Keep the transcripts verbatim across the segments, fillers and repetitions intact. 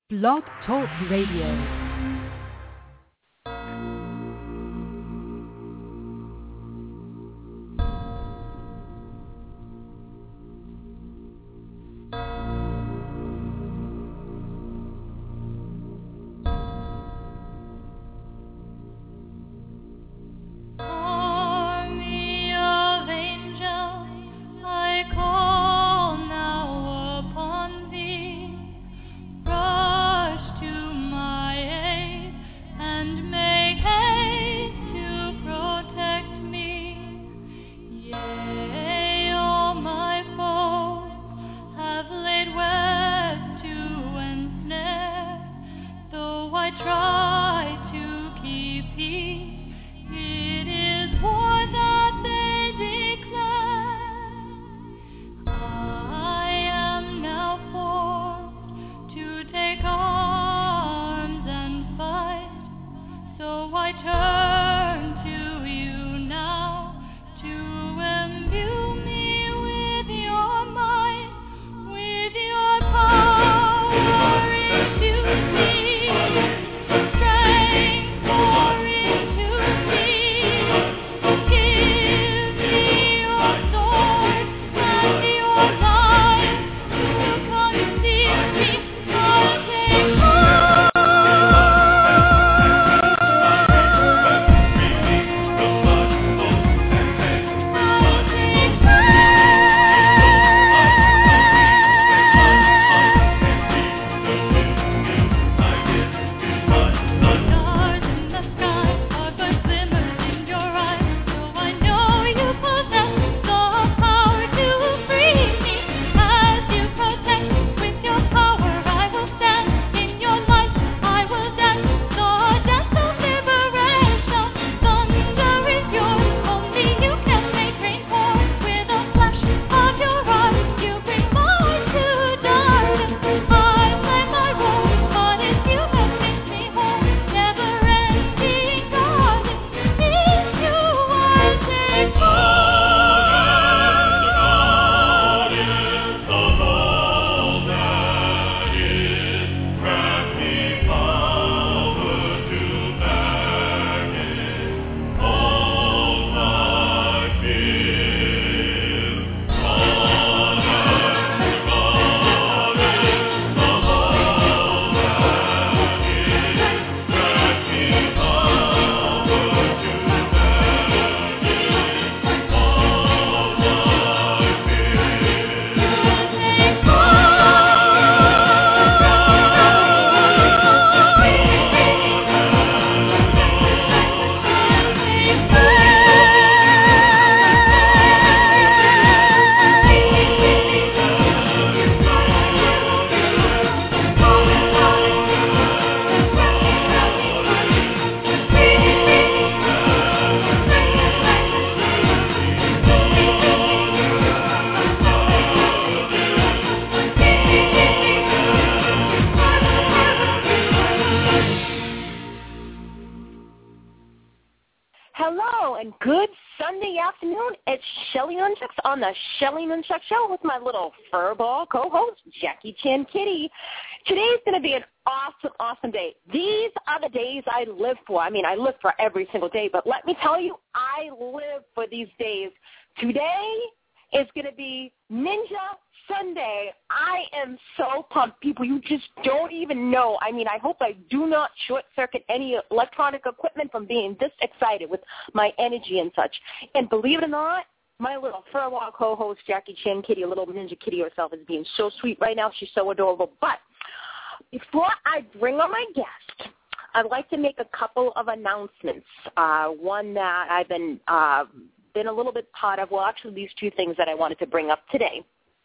Blog Talk Radio. On the Shelly Nunchuck Show with my little furball co-host, Jackie Chan Kitty. Today's going to be an awesome, awesome day. These are the days I live for. I mean, I live for every single day, but let me tell you, I live for these days. Today is going to be Ninja Sunday. I am so pumped, people. You just don't even know. I mean, I hope I do not short-circuit any electronic equipment from being this excited with my energy and such. And believe it or not, my little furwall co-host, Jackie Chan Kitty, a little ninja kitty herself, is being so sweet right now. She's so adorable. But before I bring on my guest, I'd like to make a couple of announcements. Uh, one that I've been uh, been a little bit part of. Well, actually, these two things that I wanted to bring up today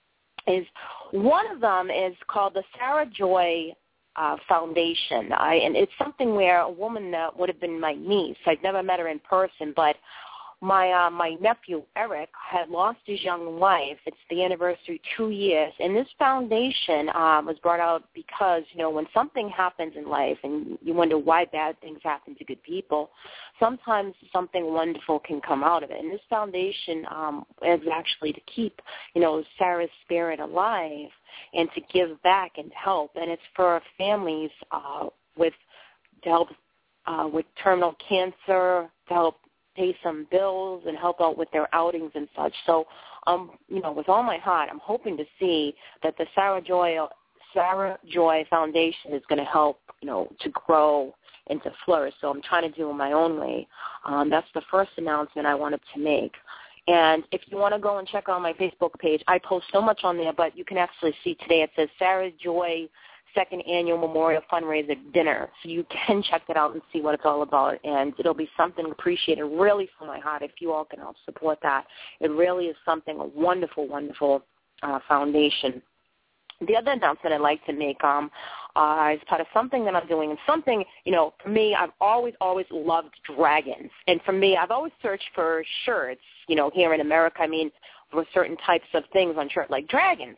is one of them is called the Sarah Joy uh, Foundation. I, and it's something where a woman that would have been my niece, I'd never met her in person, but my uh, my nephew Eric had lost his young wife. It's the anniversary, two years, and this foundation um, was brought out because, you know, when something happens in life and you wonder why bad things happen to good people, sometimes something wonderful can come out of it. And this foundation um, is actually to keep, you know, Sarah's spirit alive and to give back and help, and it's for families uh, with to help uh, with terminal cancer, to help pay some bills and help out with their outings and such. So, um, you know, with all my heart, I'm hoping to see that the Sarah Joy Sarah Joy Foundation is going to help, you know, to grow and to flourish. So I'm trying to do it my own way. Um, that's the first announcement I wanted to make. And if you want to go and check out my Facebook page, I post so much on there, but you can actually see today it says Sarah Joy Second Annual Memorial Fundraiser Dinner. So you can check that out and see what it's all about, and it'll be something appreciated really from my heart if you all can help support that. It really is something, a wonderful, wonderful uh, foundation. The other announcement I'd like to make um, uh, is part of something that I'm doing, and something, you know, for me, I've always, always loved dragons. And for me, I've always searched for shirts, you know, here in America, I mean, for certain types of things on shirt, like dragons.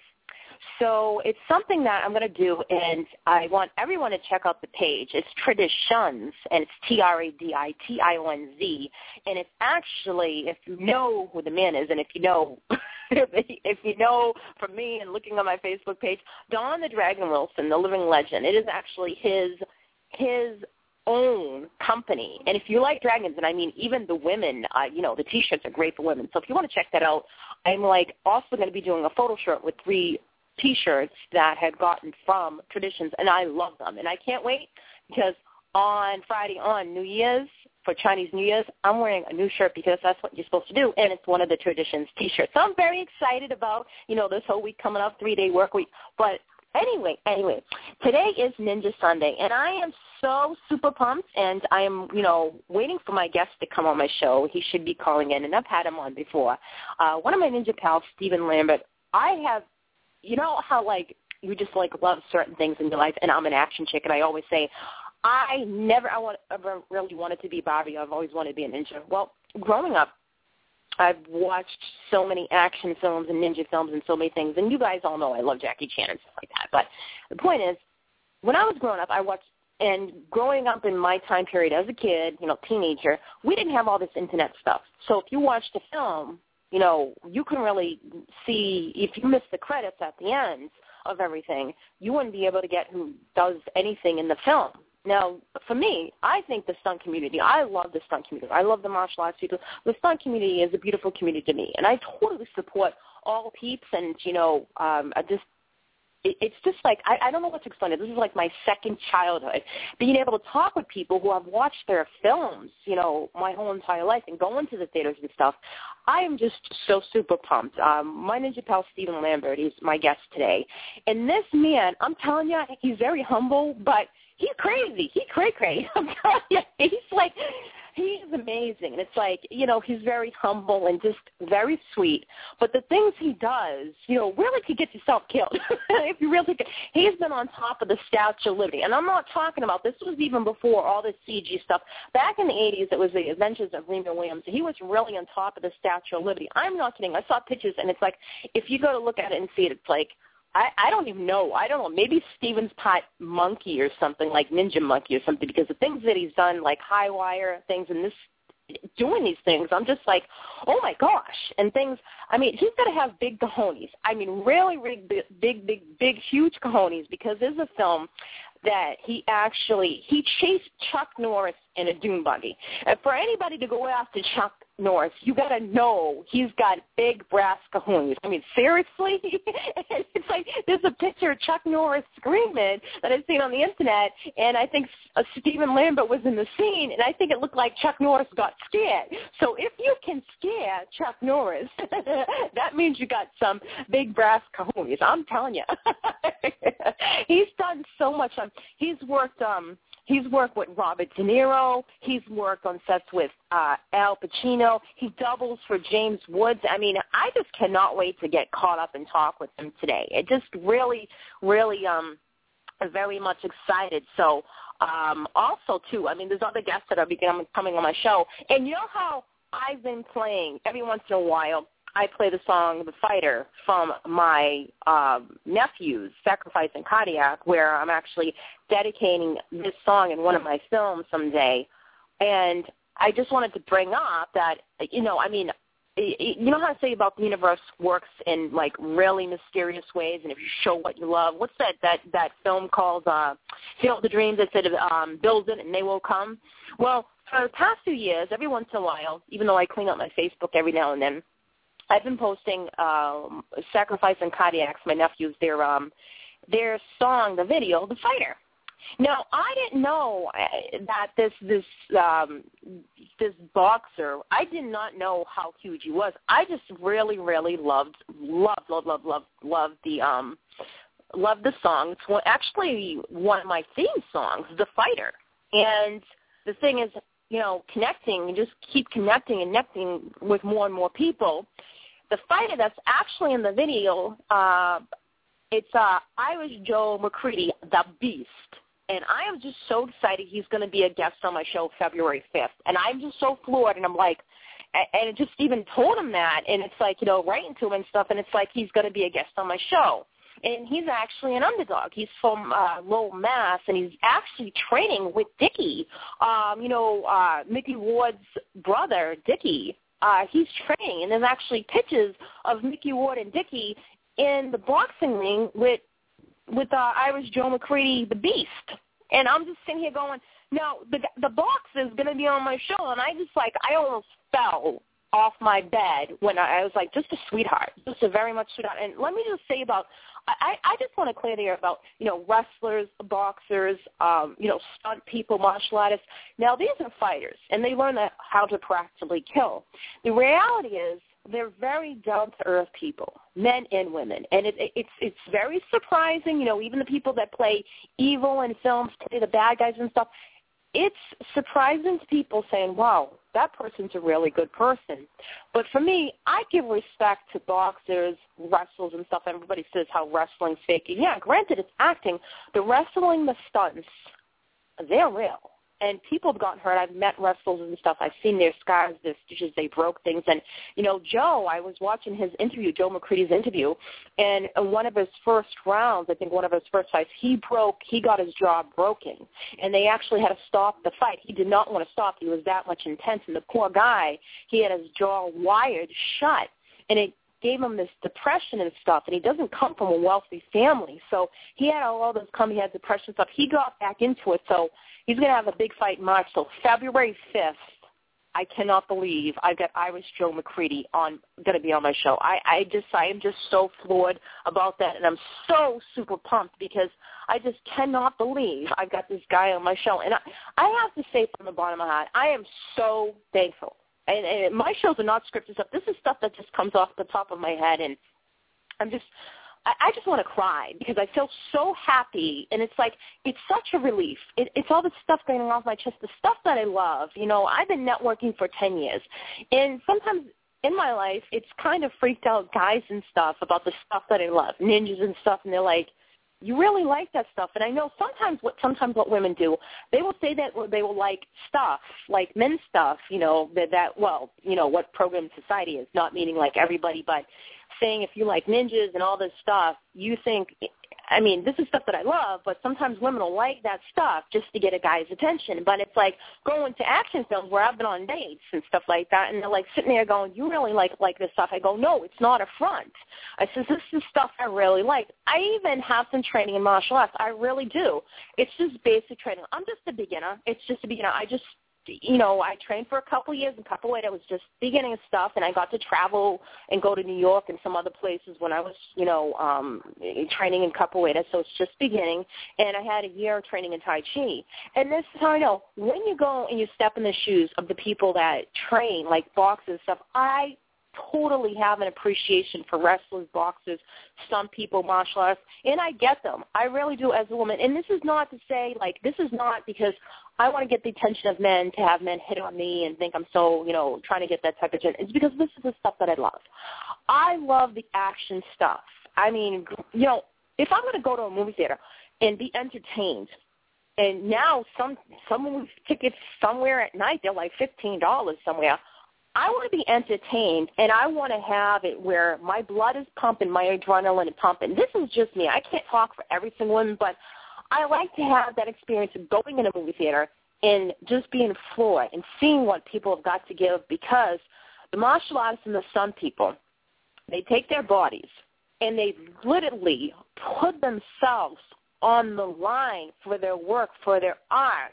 So it's something that I'm going to do, and I want everyone to check out the page. It's Traditions, and it's T R A D I T I O N Z, and it's actually, if you know who the man is, and if you know, if you know from me and looking on my Facebook page, Don the Dragon Wilson, the living legend, it is actually his his own company. And if you like dragons, and I mean even the women, uh, you know, the T-shirts are great for women. So if you want to check that out, I'm like also going to be doing a photo shoot with three T-shirts that had gotten from Traditions, and I love them. And I can't wait because on Friday, on New Year's, for Chinese New Year's, I'm wearing a new shirt because that's what you're supposed to do, and it's one of the Traditions T-shirts. So I'm very excited about, you know, this whole week coming up, three-day work week. But anyway, anyway, today is Ninja Sunday, and I am so super pumped, and I am, you know, waiting for my guest to come on my show. He should be calling in, and I've had him on before. Uh, one of my ninja pals, Stephen Lambert, I have, you know how, like, you just, like, love certain things in your life, and I'm an action chick, and I always say, I never I want, ever really wanted to be Barbie. I've always wanted to be a ninja. Well, growing up, I've watched so many action films and ninja films and so many things, and you guys all know I love Jackie Chan and stuff like that. But the point is, when I was growing up, I watched, and growing up in my time period as a kid, you know, teenager, we didn't have all this internet stuff. So if you watched a film, you know, you can really see, if you miss the credits at the end of everything, you wouldn't be able to get who does anything in the film. Now, for me, I think the stunt community, I love the stunt community. I love the martial arts people. The stunt community is a beautiful community to me, and I totally support all peeps, and, you know, um, I just, it, it's just like, I, I don't know what to explain it. This is like my second childhood, being able to talk with people who have watched their films, you know, my whole entire life and going to the theaters and stuff. I am just so super pumped. Um, my ninja pal, Stephen Lambert, he's my guest today. And this man, I'm telling you, he's very humble, but he's crazy. He's cray cray. I'm telling you, he's like, he's amazing. And it's like, you know, he's very humble and just very sweet. But the things he does, you know, really could get yourself killed. If you really could. He's been on top of the Statue of Liberty. And I'm not talking about, this was even before all this C G stuff. Back in the eighties, it was the Adventures of Raymond Williams. He was really on top of the Statue of Liberty. I'm not kidding. I saw pictures, and it's like, if you go to look at it and see it, it's like, I, I don't even know. I don't know. Maybe Steven's pot monkey or something, like Ninja Monkey or something, because the things that he's done, like high wire things and this, doing these things, I'm just like, oh, my gosh. And things, I mean, he's got to have big cojones. I mean, really, really big, big, big, big, huge cojones, because there's a film that he actually, he chased Chuck Norris in a dune buggy. And for anybody to go after Chuck Norris, you got to know he's got big brass cojones. I mean, seriously? It's like there's a picture of Chuck Norris screaming that I've seen on the Internet, and I think uh, Stephen Lambert was in the scene, and I think it looked like Chuck Norris got scared. So if you can scare Chuck Norris, that means you got some big brass cojones. I'm telling you. He's done so much. Um, he's worked um, He's worked with Robert De Niro. He's worked on sets with uh, Al Pacino. He doubles for James Woods. I mean, I just cannot wait to get caught up and talk with him today. It just really, really, um, I'm very much excited. So um, also, too, I mean, there's other guests that are becoming coming on my show. And you know how I've been playing every once in a while. I play the song "The Fighter" from my um, nephew's Sacrifice and Cardiac, where I'm actually dedicating this song in one of my films someday. And I just wanted to bring up that, you know, I mean, you know how to say about the universe works in, like, really mysterious ways, and if you show what you love, what's that that, that film called, uh, Field the Dreams, that said, um, build it and they will come? Well, for the past few years, every once in a while, even though I clean up my Facebook every now and then, I've been posting um, Sacrifice and Cardiacs, my nephews, their, um, their song, the video, The Fighter. Now, I didn't know that this this um, this boxer, I did not know how huge he was. I just really, really loved, loved, loved, loved, loved, loved the um, loved the song. It's one, actually one of my theme songs, The Fighter. And the thing is, you know, connecting, you just keep connecting and connecting with more and more people. The Fighter that's actually in the video, uh, it's uh, Irish Joe McCready, the Beast. And I am just so excited he's going to be a guest on my show February fifth. And I'm just so floored, and I'm like, and it just even told him that, and it's like, you know, writing to him and stuff, and it's like he's going to be a guest on my show. And he's actually an underdog. He's from uh, Lowell, Mass, and he's actually training with Dickie, um, you know, uh, Mickey Ward's brother, Dickie. Uh, he's training, and there's actually pictures of Mickey Ward and Dickie in the boxing ring with with uh, Irish Joe McCready, the Beast. And I'm just sitting here going, now, the the box is going to be on my show, and I just, like, I almost fell off my bed when I, I was, like, just a sweetheart, just a very much sweetheart. And let me just say about, I, I just want to clear the air about, you know, wrestlers, boxers, um, you know, stunt people, martial artists. Now, these are fighters, and they learn that, how to practically kill. The reality is, they're very down-to-earth people, men and women, and it, it, it's it's very surprising. You know, even the people that play evil in films, play the bad guys and stuff, it's surprising to people saying, wow, that person's a really good person. But for me, I give respect to boxers, wrestlers and stuff. Everybody says how wrestling's fake. And yeah, granted, it's acting. The wrestling, the stunts, they're real. And people have gotten hurt. I've met wrestlers and stuff. I've seen their scars, their stitches. They broke things. And, you know, Joe, I was watching his interview, Joe McCready's interview, and in one of his first rounds, I think one of his first fights, he broke, he got his jaw broken. And they actually had to stop the fight. He did not want to stop. He was that much intense. And the poor guy, he had his jaw wired shut. And it gave him this depression and stuff, and he doesn't come from a wealthy family. So he had all this come, he had depression stuff. He got back into it, so he's going to have a big fight in March. So February fifth, I cannot believe I've got Irish Joe McCready on, going to be on my show. I, I just, I am just so floored about that, and I'm so super pumped because I just cannot believe I've got this guy on my show. And I, I have to say from the bottom of my heart, I am so thankful. And, and my shows are not scripted stuff. This is stuff that just comes off the top of my head, and I'm just, I, I just want to cry because I feel so happy, and it's like, it's such a relief. It, it's all the stuff going off my chest, the stuff that I love. You know, I've been networking for ten years, and sometimes in my life, it's kind of freaked out guys and stuff about the stuff that I love, ninjas and stuff, and they're like, you really like that stuff. And I know sometimes what sometimes what women do, they will say that they will like stuff, like men's stuff, you know, that, that well, you know, what program society is, not meaning like everybody, but saying if you like ninjas and all this stuff, you think, I mean, this is stuff that I love, but sometimes women will like that stuff just to get a guy's attention. But it's like going to action films where I've been on dates and stuff like that, and they're like sitting there going, you really like like this stuff. I go, no, it's not a front. I says, this is stuff I really like. I even have some training in martial arts. I really do. It's just basic training. I'm just a beginner. It's just a beginner. I just, you know, I trained for a couple of years in Capoeira. It was just beginning stuff, and I got to travel and go to New York and some other places when I was, you know, um, training in Capoeira, so it's just beginning. And I had a year of training in Tai Chi. And this is how I know, when you go and you step in the shoes of the people that train, like boxers and stuff, I totally have an appreciation for wrestlers, boxers, some people, martial arts, and I get them. I really do as a woman. And this is not to say, like, this is not because I want to get the attention of men to have men hit on me and think I'm so, you know, trying to get that type of attention. It's because this is the stuff that I love. I love the action stuff. I mean, you know, if I'm going to go to a movie theater and be entertained, and now some some movie tickets somewhere at night, they're like fifteen dollars somewhere. I want to be entertained, and I want to have it where my blood is pumping, my adrenaline is pumping. This is just me. I can't talk for every single one, but I like to have that experience of going in a movie theater and just being floored and seeing what people have got to give, because the martial artists and the stunt people, they take their bodies and they literally put themselves on the line for their work, for their art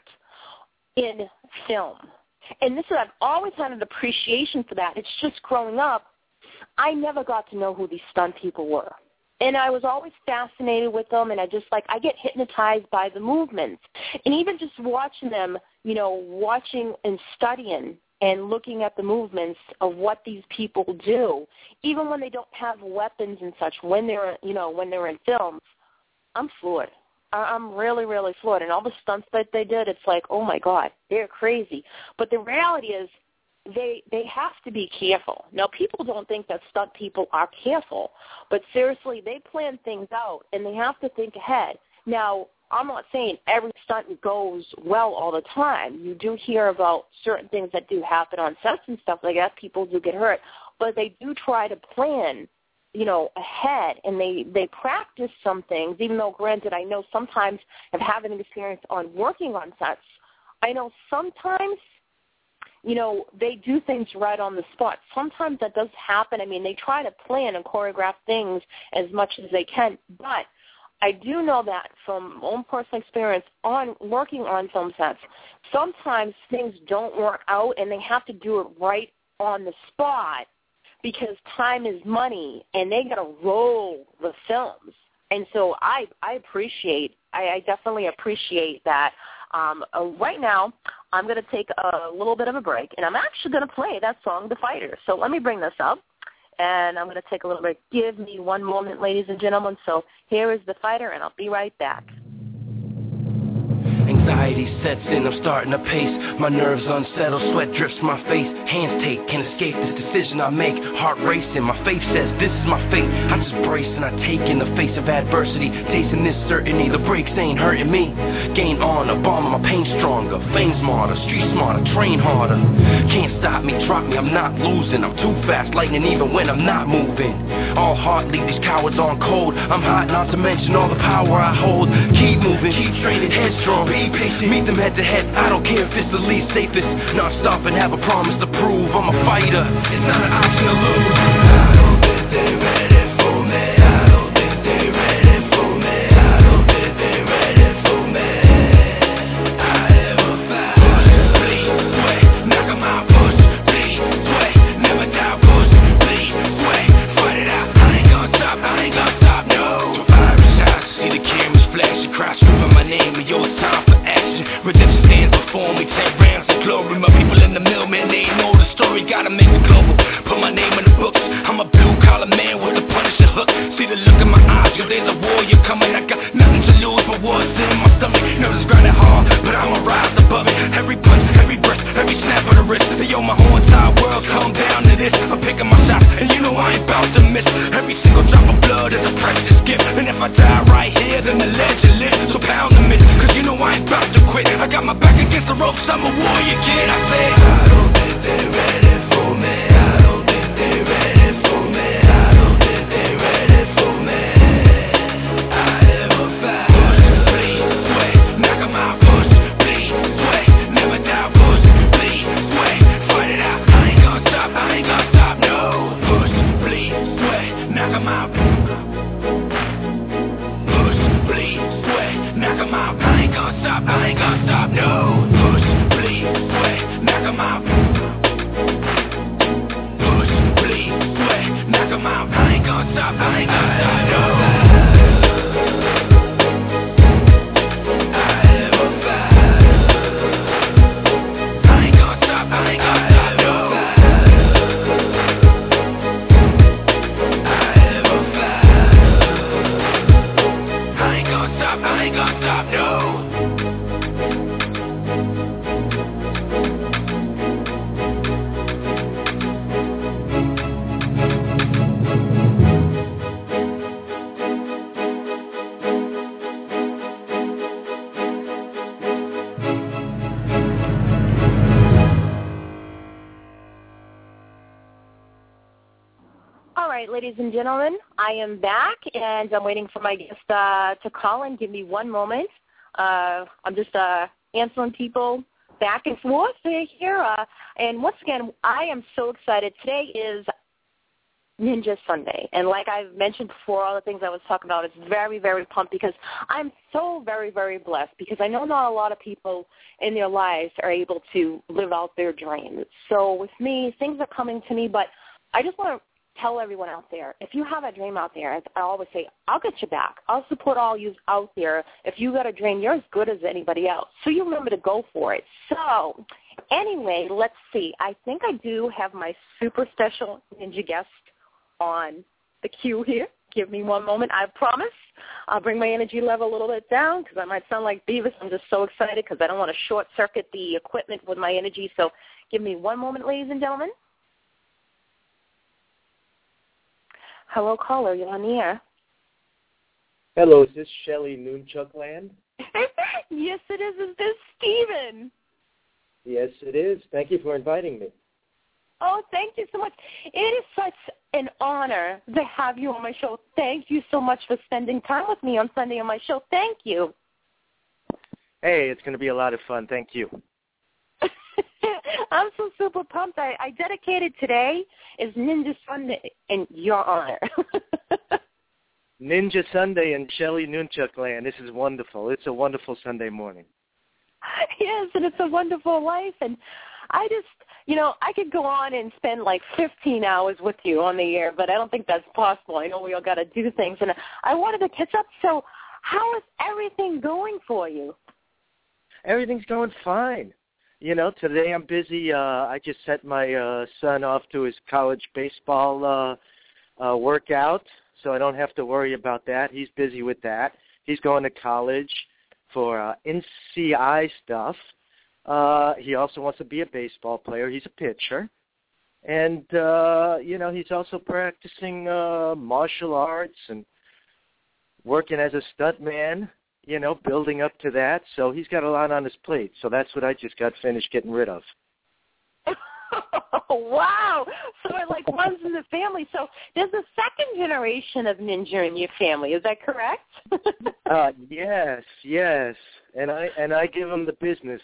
in film. And this is, I've always had an appreciation for that. It's just growing up, I never got to know who these stunt people were. And I was always fascinated with them, and I just, like, I get hypnotized by the movements. And even just watching them, you know, watching and studying and looking at the movements of what these people do, even when they don't have weapons and such, when they're, you know, when they're in films, I'm floored. I'm really, really floored. And all the stunts that they did, it's like, oh, my God, they're crazy. But the reality is they they have to be careful. Now, people don't think that stunt people are careful, but seriously, they plan things out, and they have to think ahead. Now, I'm not saying every stunt goes well all the time. You do hear about certain things that do happen on sets and stuff like that. People do get hurt, but they do try to plan, you know, ahead, and they, they practice some things, even though, granted, I know sometimes of having an experience on working on sets, I know sometimes, you know, they do things right on the spot. Sometimes that does happen. I mean, they try to plan and choreograph things as much as they can, but I do know that from own personal experience on working on film sets, sometimes things don't work out, and they have to do it right on the spot, because time is money, and they got to roll the films. And so I, I appreciate, I, I definitely appreciate that. Um, uh, right now, I'm going to take a little bit of a break, and I'm actually going to play that song, The Fighter. So let me bring this up, and I'm going to take a little break. Give me one moment, ladies and gentlemen. So here is The Fighter, and I'll be right back. Anxiety sets in, I'm starting to pace. My nerves unsettled, sweat drips my face. Hands take, can't escape this decision I make. Heart racing, my faith says this is my fate. I just brace and I take in the face of adversity. Tasting this certainty, the breaks ain't hurting me. Gain honor, bomb my pain stronger. Fame smarter, street smarter, train harder. Can't stop me, drop me, I'm not losing. I'm too fast, lightning even when I'm not moving. All heart leave these cowards on cold. I'm hot, not to mention all the power I hold. Keep moving, keep training, headstrong. Be patient, meet them head to head. I don't care if it's the least safest. Not stop and have a promise to prove. I'm a fighter, it's not an option to lose. I don't think they're ready for me. I don't think they're ready for me. I don't think they're ready for me. I am a fighter. Bleed, sweat, knock 'em out. Push, bleed, sweat, never die. Push, bleed, sweat, fight it out. I ain't gonna stop, I ain't gonna stop, no. Fiery shots, see the cameras flashing, cry screaming my name, and yo, it's time for action. Redemption stands before me, ten rounds of glory. My people in the mill, man, they ain't know the story. Gotta make it global, put my name in the books. I'm a blue collar man with a punishing hook. See the look in my eyes, yo, there's a warrior coming. I got nothing to lose but what's in my stomach. Nerves grinding hard, but I'ma rise above it. Every punch, every breath, every snap of the wrist. Yo, my whole entire world come down to this. I'm picking my shots, and you know I ain't bout to miss. Every single drop of blood is a precious gift. And if I die right here, then the legend lives. So pound the myth, cause you know I ain't bout to quit. I got my back against the ropes, I'm a warrior kid. I say, I don't think they're ready for me. I don't think they're ready for me. I don't think they're ready for me. I am a fighter. Push, bleed, sweat, knock 'em out. Push, bleed, sweat, never die. Push, bleed, sweat, fight it out. I ain't gonna stop, I ain't gonna stop, no. Push, bleed, sweat, knock 'em out. Push, bleed, sweat, knock 'em out. I ain't gonna stop, I ain't gonna stop, no. Push, bleed, sweat, knock 'em out. ladies and gentlemen, I am back, and I'm waiting for my guest uh, to call in. Give me one moment. Uh, I'm just uh, answering people back and forth here. Uh, and once again, I am so excited. Today is Ninja Sunday. And like I've mentioned before, all the things I was talking about, it's very, very pumped because I'm so very, very blessed because I know not a lot of people in their lives are able to live out their dreams. So with me, things are coming to me, but I just want to tell everyone out there, if you have a dream out there, as I always say, I'll get you back. I'll support all you out there. If you got a dream, you're as good as anybody else. So you remember to go for it. So anyway, let's see. I think I do have my super special ninja guest on the queue here. Give me one moment. I promise I'll bring my energy level a little bit down because I might sound like Beavis. I'm just so excited because I don't want to short-circuit the equipment with my energy. So give me one moment, ladies and gentlemen. Hello, caller. You're on the air. Hello, is this Shelly Noonchuckland? Yes, it is. Is this Steven? Yes, it is. Thank you for inviting me. Oh, thank you so much. It is such an honor to have you on my show. Thank you so much for spending time with me on Sunday on my show. Thank you. Hey, it's going to be a lot of fun. Thank you. I'm so super pumped. I, I dedicated today is Ninja Sunday in your honor. Ninja Sunday in Shelly Noonchuckland. This is wonderful. It's a wonderful Sunday morning. Yes, and it's a wonderful life. And I just, you know, I could go on and spend like fifteen hours with you on the air, but I don't think that's possible. I know we all got to do things. And I wanted to catch up. So how is everything going for you? Everything's going fine. You know, today I'm busy. Uh, I just sent my uh, son off to his college baseball uh, uh, workout, so I don't have to worry about that. He's busy with that. He's going to college for uh, N C I stuff. Uh, he also wants to be a baseball player. He's a pitcher. And, uh, you know, he's also practicing uh, martial arts and working as a stuntman, you know, building up to that. So he's got a lot on his plate. So that's what I just got finished getting rid of. Wow. So it, like, runs in the family. So there's a second generation of ninja in your family. Is that correct? uh, yes, yes. And I and I give him the business.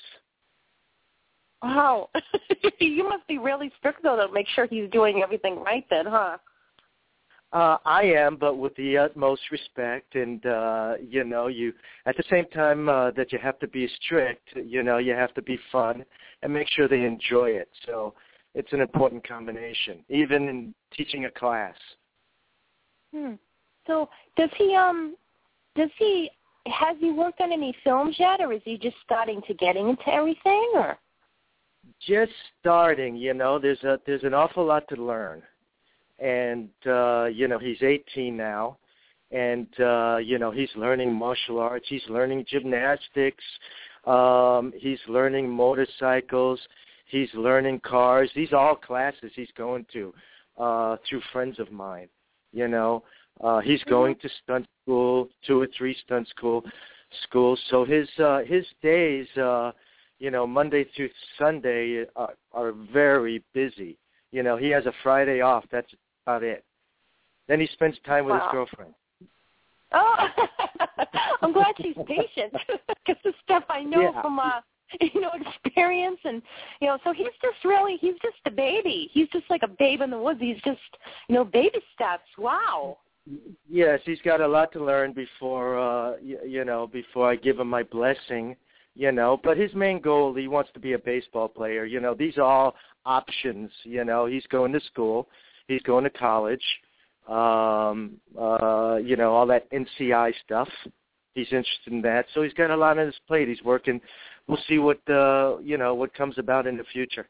Wow. You must be really strict, though, to make sure he's doing everything right then, huh? Uh, I am, but with the utmost respect, and uh, you know, you at the same time uh, that you have to be strict, you know, you have to be fun and make sure they enjoy it. So it's an important combination, even in teaching a class. Hmm. So does he um does he has he worked on any films yet, or is he just starting to getting into everything, or? Just starting, you know. There's a there's an awful lot to learn. And, uh, you know, he's eighteen now, and, uh, you know, he's learning martial arts. He's learning gymnastics. Um, he's learning motorcycles. He's learning cars. These are all classes he's going to uh, through friends of mine, you know. Uh, he's going to stunt school, two or three stunt school schools. So his, uh, his days, uh, you know, Monday through Sunday are, are very busy. You know, he has a Friday off. That's about it. Then he spends time with wow. his girlfriend. Oh, I'm glad she's patient because the stuff I know yeah. from, uh, you know, experience. And, you know, so he's just really, he's just a baby. He's just like a babe in the woods. He's just, you know, baby steps. Wow. Yes, he's got a lot to learn before, uh, you, you know, before I give him my blessing, you know. But his main goal, he wants to be a baseball player. You know, these are all options, you know. He's going to school. He's going to college, um, uh, you know, all that N C I stuff. He's interested in that. So he's got a lot on his plate. He's working. We'll see what, uh, you know, what comes about in the future.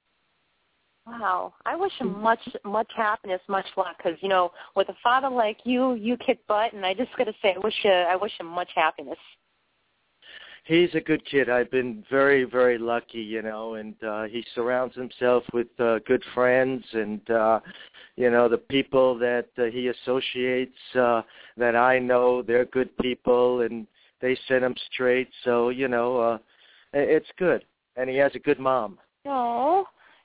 Wow. I wish him much, much happiness, much luck, because, you know, with a father like you, you kick butt, and I just got to say, I wish, uh, I wish him much happiness. He's a good kid. I've been very, very lucky, you know, and uh, he surrounds himself with uh, good friends and, uh, you know, the people that uh, he associates uh, that I know, they're good people, and they set him straight. So, you know, uh, it's good. And he has a good mom. Oh,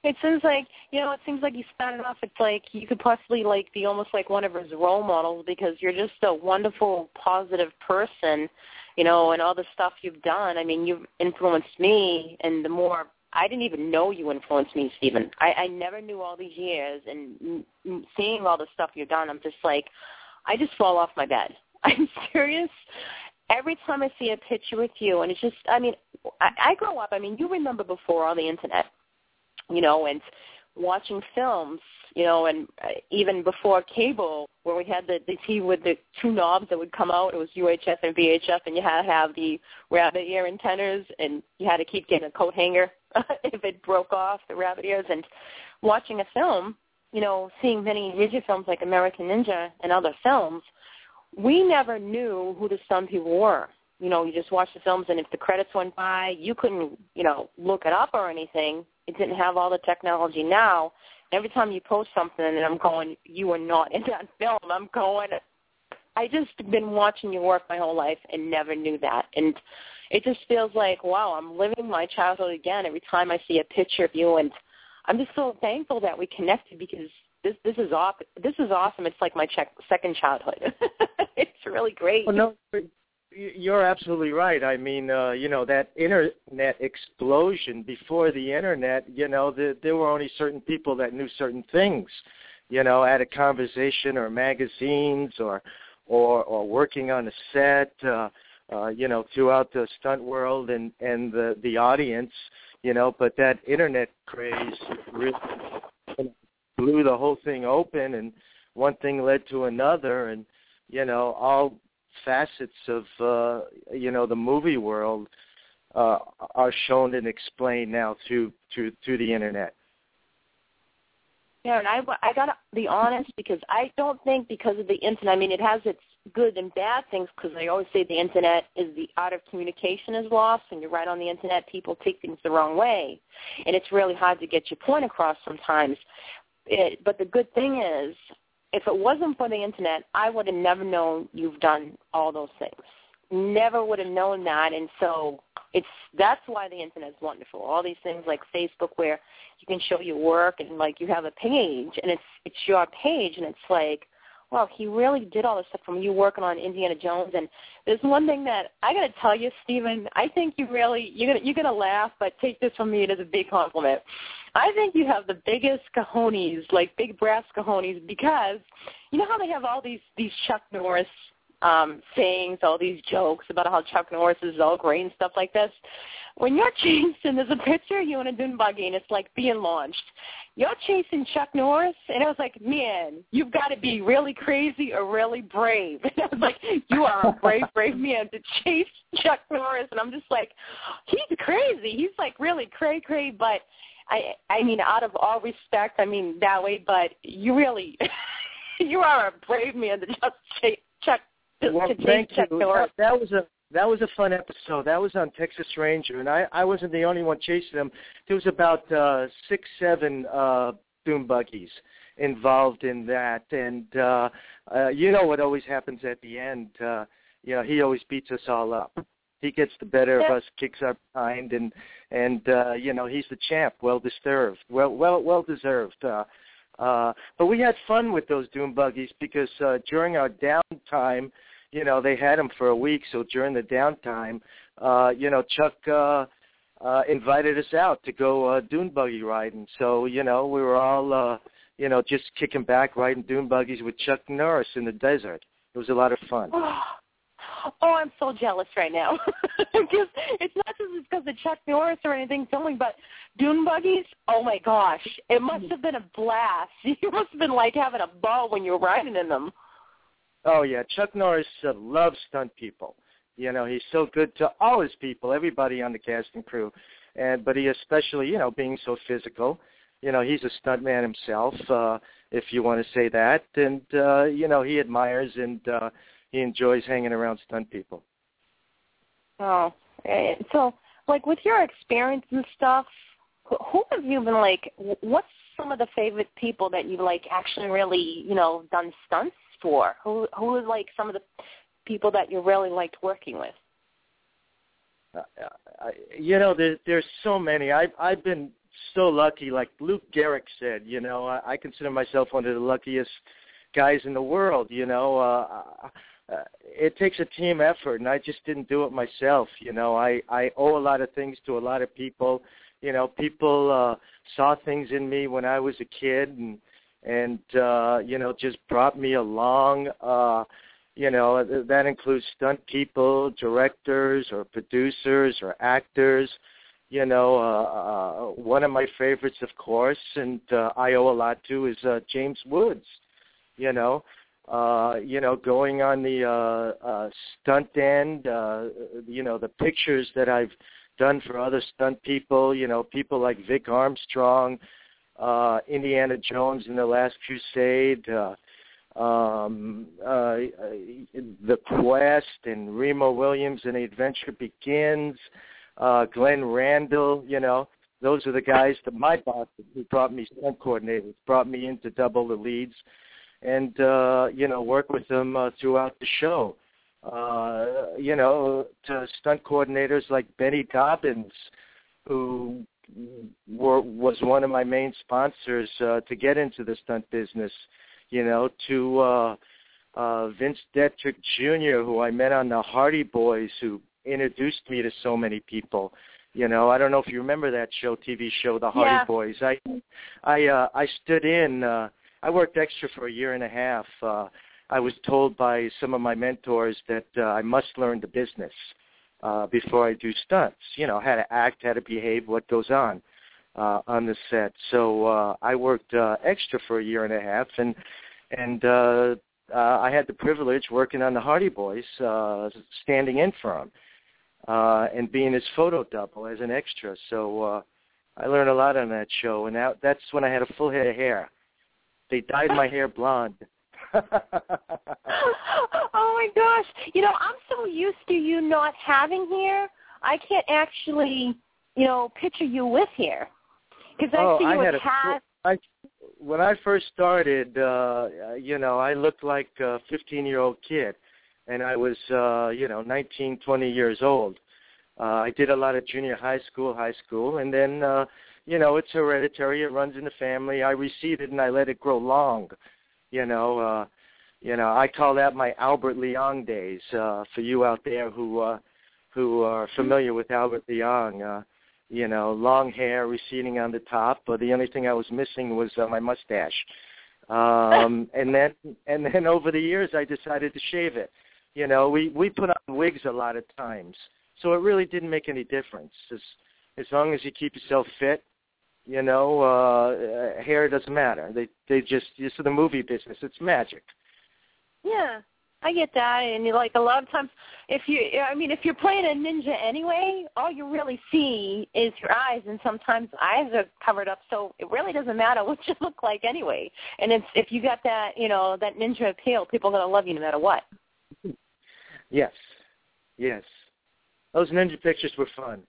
It seems like, you know, it seems like you started off, it's like you could possibly, like, be almost like one of his role models because you're just a wonderful, positive person, you know, and all the stuff you've done. I mean, you've influenced me, and the more, I didn't even know you influenced me, Stephen. I, I never knew all these years, and seeing all the stuff you've done, I'm just like, I just fall off my bed. I'm serious. Every time I see a picture with you, and it's just, I mean, I, I grew up, I mean, you remember before all the Internet, you know, and watching films, you know, and even before cable, where we had the, the T V with the two knobs that would come out, it was U H F and V H F, and you had to have the rabbit ear antennas, and you had to keep getting a coat hanger if it broke off, the rabbit ears. And watching a film, you know, seeing many ninja films like American Ninja and other films, we never knew who the stunt people were. You know, you just watched the films, and if the credits went by, you couldn't, you know, look it up or anything. It didn't have all the technology now. Every time you post something, and I'm going, you were not in that film, I'm going, I just been watching your work my whole life and never knew that. And it just feels like, wow, I'm living my childhood again every time I see a picture of you. And I'm just so thankful that we connected because this this is aw- this is awesome. It's like my check- second childhood. It's really great. Well, no, you're absolutely right. I mean, uh, you know, that Internet explosion before the Internet, you know, the, there were only certain people that knew certain things, you know, at a conversation or magazines or or, or working on a set, uh, uh, you know, throughout the stunt world and, and the, the audience, you know, but that Internet craze really blew the whole thing open, and one thing led to another, and, you know, all facets of, uh, you know, the movie world uh, are shown and explained now through, through, through the Internet. Yeah, and I, I got to be honest because I don't think because of the Internet, I mean, it has its good and bad things because I always say the Internet is the art of communication is lost. When you're right on the Internet, people take things the wrong way, and it's really hard to get your point across sometimes. It, but the good thing is, if it wasn't for the Internet, I would have never known you've done all those things. Never would have known that, and so it's that's why the Internet is wonderful. All these things like Facebook where you can show your work and, like, you have a page, and it's it's your page, and it's like, wow, he really did all this stuff from you working on Indiana Jones. And there's one thing that I got to tell you, Stephen, I think you really, you're going you're gonna laugh, but take this from me, it is a big compliment. I think you have the biggest cojones, like big brass cojones, because you know how they have all these, these Chuck Norris um, sayings, all these jokes about how Chuck Norris is all great and stuff like this? When you're chasing, there's a picture of you in a dune buggy, and it's like being launched. You're chasing Chuck Norris, and I was like, man, you've got to be really crazy or really brave. And I was like, you are a brave, brave man to chase Chuck Norris. And I'm just like, he's crazy. He's like really cray, cray, but I, I mean, out of all respect, I mean that way, but you really, you are a brave man to just chase Chuck, to, well, to chase thank Chuck you. Norris. That, that was a that was a fun episode. That was on Texas Ranger, and I, I wasn't the only one chasing them. There was about uh, six, seven uh, dune buggies involved in that, and uh, uh, you know what always happens at the end. Uh, you know, he always beats us all up. He gets the better of us, kicks our behind, and and uh, you know, he's the champ. Well deserved. Well, well, well deserved. Uh, uh, but we had fun with those dune buggies because uh, during our downtime, you know, they had them for a week. So during the downtime, uh, you know, Chuck uh, uh, invited us out to go uh, dune buggy riding. So you know, we were all uh, you know just kicking back, riding dune buggies with Chuck Norris in the desert. It was a lot of fun. Oh, I'm so jealous right now. Because it's not just because of Chuck Norris or anything filming, but dune buggies, oh, my gosh. It must have been a blast. You must have been, like, having a ball when you were riding in them. Oh, yeah. Chuck Norris uh, loves stunt people. You know, he's so good to all his people, everybody on the cast and crew. And But he especially, you know, being so physical, you know, he's a stunt man himself, uh, if you want to say that. And, uh, you know, he admires and uh, he enjoys hanging around stunt people. Oh, so, like, with your experience and stuff, who have you been, like, what's some of the favorite people that you've, like, actually really, you know, done stunts for? Who who is, like, some of the people that you really liked working with? Uh, I, you know, there, there's so many. I've, I've been so lucky. Like Luke Garrick said, you know, I, I consider myself one of the luckiest guys in the world. You know, uh, uh, it takes a team effort, and I just didn't do it myself. You know, I, I owe a lot of things to a lot of people. You know, people uh, saw things in me when I was a kid, and and uh, you know, just brought me along. Uh, you know, that includes stunt people, directors, or producers, or actors. You know, uh, uh, one of my favorites, of course, and uh, I owe a lot to, is uh, James Woods. You know, uh, you know, going on the uh, uh, stunt end. Uh, you know, the pictures that I've done for other stunt people. You know, people like Vic Armstrong. Uh, Indiana Jones in The Last Crusade, uh, um, uh, The Quest, and Remo Williams in The Adventure Begins, uh, Glenn Randall, you know, those are the guys that my boss who brought me stunt coordinators, brought me in to double the leads and, uh, you know, work with them uh, throughout the show. Uh, you know, to stunt coordinators like Benny Dobbins, who Were, was one of my main sponsors uh, to get into the stunt business, you know, to uh, uh, Vince Detrick Junior, who I met on the Hardy Boys, who introduced me to so many people. You know, I don't know if you remember that show, T V show, The Hardy yeah. Boys. I, I, uh, I stood in. Uh, I worked extra for a year and a half. Uh, I was told by some of my mentors that uh, I must learn the business. Uh, before I do stunts, you know, how to act, how to behave, what goes on uh, on the set. So uh, I worked uh, extra for a year and a half, and and uh, uh, I had the privilege working on the Hardy Boys, uh, standing in for him, uh, and being his photo double as an extra. So uh, I learned a lot on that show, and that, that's when I had a full head of hair. They dyed my hair blonde. Oh my gosh! You know, I'm so used to you not having hair. I can't actually, you know, picture you with hair because I oh, see you I with had a, hat. I, when I first started, uh, you know, I looked like a fifteen-year-old kid, and I was, uh, you know, nineteen, twenty years old. Uh, I did a lot of junior high school, high school, and then, uh, you know, it's hereditary. It runs in the family. I receded and I let it grow long. You know, uh, you know, I call that my Albert Leong days. Uh, for you out there who uh, who are familiar with Albert Leong, uh, you know, long hair receding on the top. But the only thing I was missing was uh, my mustache. Um, and then and then over the years, I decided to shave it. You know, we we put on wigs a lot of times, so it really didn't make any difference. As as long as you keep yourself fit. You know, uh, hair doesn't matter. They they just, it's the movie business. It's magic. Yeah, I get that. And you like a lot of times, if you, I mean, if you're playing a ninja anyway, all you really see is your eyes, and sometimes eyes are covered up, so it really doesn't matter what you look like anyway. And it's, if you got that, you know, that ninja appeal, people are going to love you no matter what. Yes, yes. Those ninja pictures were fun.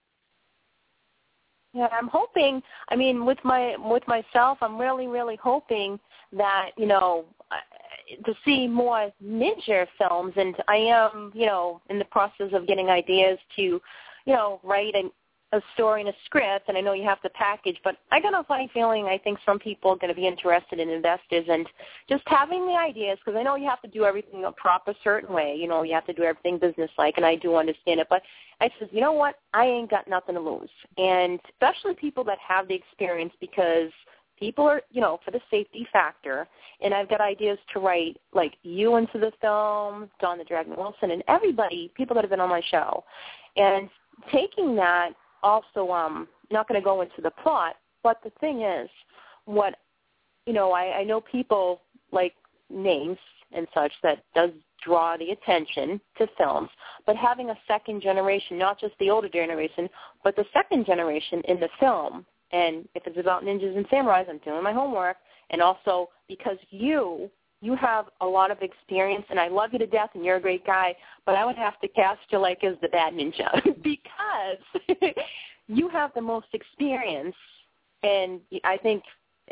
Yeah, I'm hoping, I mean, with my with myself, I'm really, really hoping that, you know, to see more ninja films. And I am, you know, in the process of getting ideas to, you know, write a, a story and a script. And I know you have to package, but I got a funny feeling I think some people are going to be interested in investors and just having the ideas, because I know you have to do everything a proper certain way. You know, you have to do everything business-like, and I do understand it. But I said, you know what? I ain't got nothing to lose. And especially people that have the experience, because people are, you know, for the safety factor. And I've got ideas to write, like, you into the film, Dawn the Dragon Wilson, and everybody, people that have been on my show. And taking that, also, um, not going to go into the plot, but the thing is, what, you know, I, I know people like names and such that does draw the attention to films, but having a second generation, not just the older generation, but the second generation in the film, and if it's about ninjas and samurais, I'm doing my homework, and also because you, you have a lot of experience, and I love you to death, and you're a great guy, but I would have to cast you like as the bad ninja because you have the most experience, and I think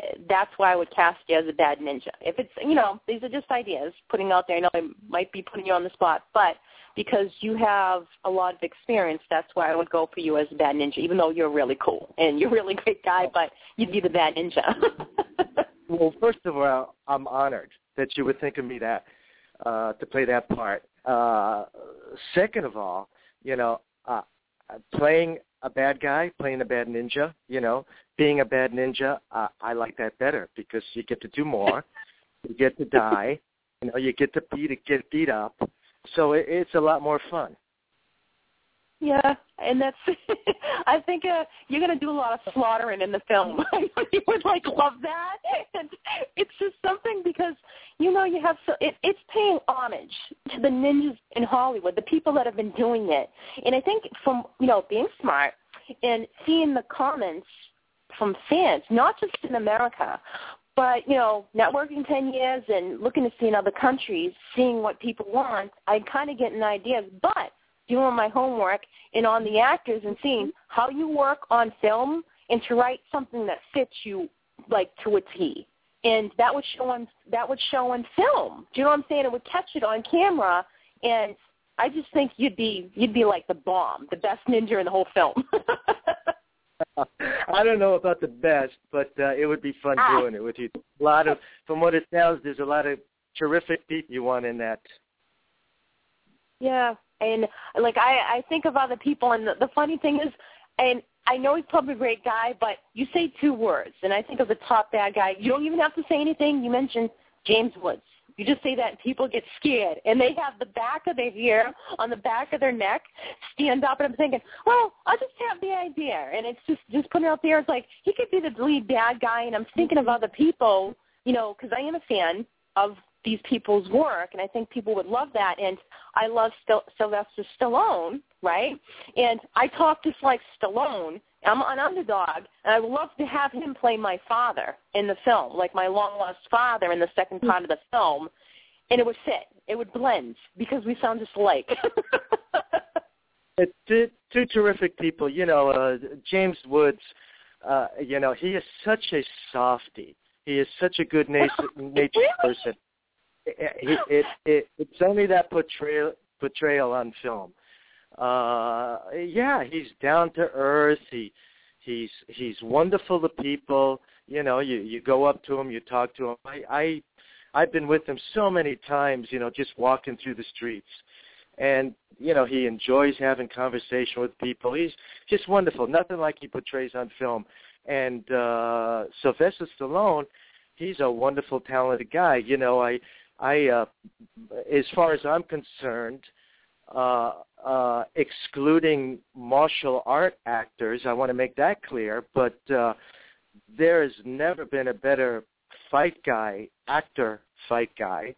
that's why I would cast you as a bad ninja. If it's, you know, these are just ideas putting out there. I know I might be putting you on the spot, but because you have a lot of experience, that's why I would go for you as a bad ninja, even though you're really cool and you're a really great guy, but you'd be the bad ninja. Well, first of all, I'm honored that you would think of me that uh, to play that part. Uh, second of all, you know, uh, playing a bad guy, playing a bad ninja, you know, being a bad ninja, uh, I like that better because you get to do more, you get to die, you know, you get to beat get beat up, so it, it's a lot more fun. Yeah, and that's, I think uh, you're going to do a lot of slaughtering in the film. I know you would, like, love that. And it's just something because, you know, you have, so it, it's paying homage to the ninjas in Hollywood, the people that have been doing it. And I think from, you know, being smart and seeing the comments from fans, not just in America, but, you know, networking ten years and looking to see in other countries, seeing what people want, I kind of get an idea. But doing my homework and on the actors and seeing how you work on film and to write something that fits you like to a T. And that would show on that would show on film. Do you know what I'm saying? It would catch it on camera, and I just think you'd be you'd be like the bomb, the best ninja in the whole film. I don't know about the best, but uh, it would be fun ah. doing it with you. A lot of, from what it sounds, there's a lot of terrific people you want in that. Yeah. And, like, I, I think of other people, and the, the funny thing is, and I know he's probably a great guy, but you say two words, and I think of the top bad guy. You don't even have to say anything. You mentioned James Woods. You just say that, and people get scared, and they have the back of their hair on the back of their neck stand up, and I'm thinking, well, I'll just have the idea. And it's just, just putting it out there. It's like he could be the lead bad guy, and I'm thinking of other people, you know, because I am a fan of these people's work, and I think people would love that. And I love Sil- Sylvester Stallone, right? And I talk just like Stallone. I'm an underdog, and I would love to have him play my father in the film, like my long-lost father in the second part of the film, and it would fit. It would blend because we sound just alike. It's two, two terrific people. You know, uh, James Woods, uh, you know, he is such a softie. He is such a good nature, natured really? person. It, it, it, it's only that portrayal, portrayal on film. Uh, yeah, he's down to earth. He, he's he's wonderful to people. You know, you, you go up to him, you talk to him. I, I I've been with him so many times. You know, just walking through the streets, and you know, he enjoys having conversation with people. He's just wonderful. Nothing like he portrays on film. And uh, Sylvester Stallone, he's a wonderful, talented guy. You know, I. I, uh, as far as I'm concerned, uh, uh, excluding martial art actors, I want to make that clear, but uh, there has never been a better fight guy, actor fight guy,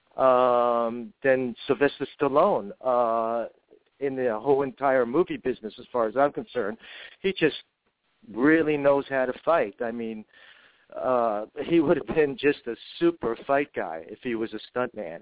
um, than Sylvester Stallone uh, in the whole entire movie business, as far as I'm concerned. He just really knows how to fight. I mean, Uh, he would have been just a super fight guy if he was a stuntman.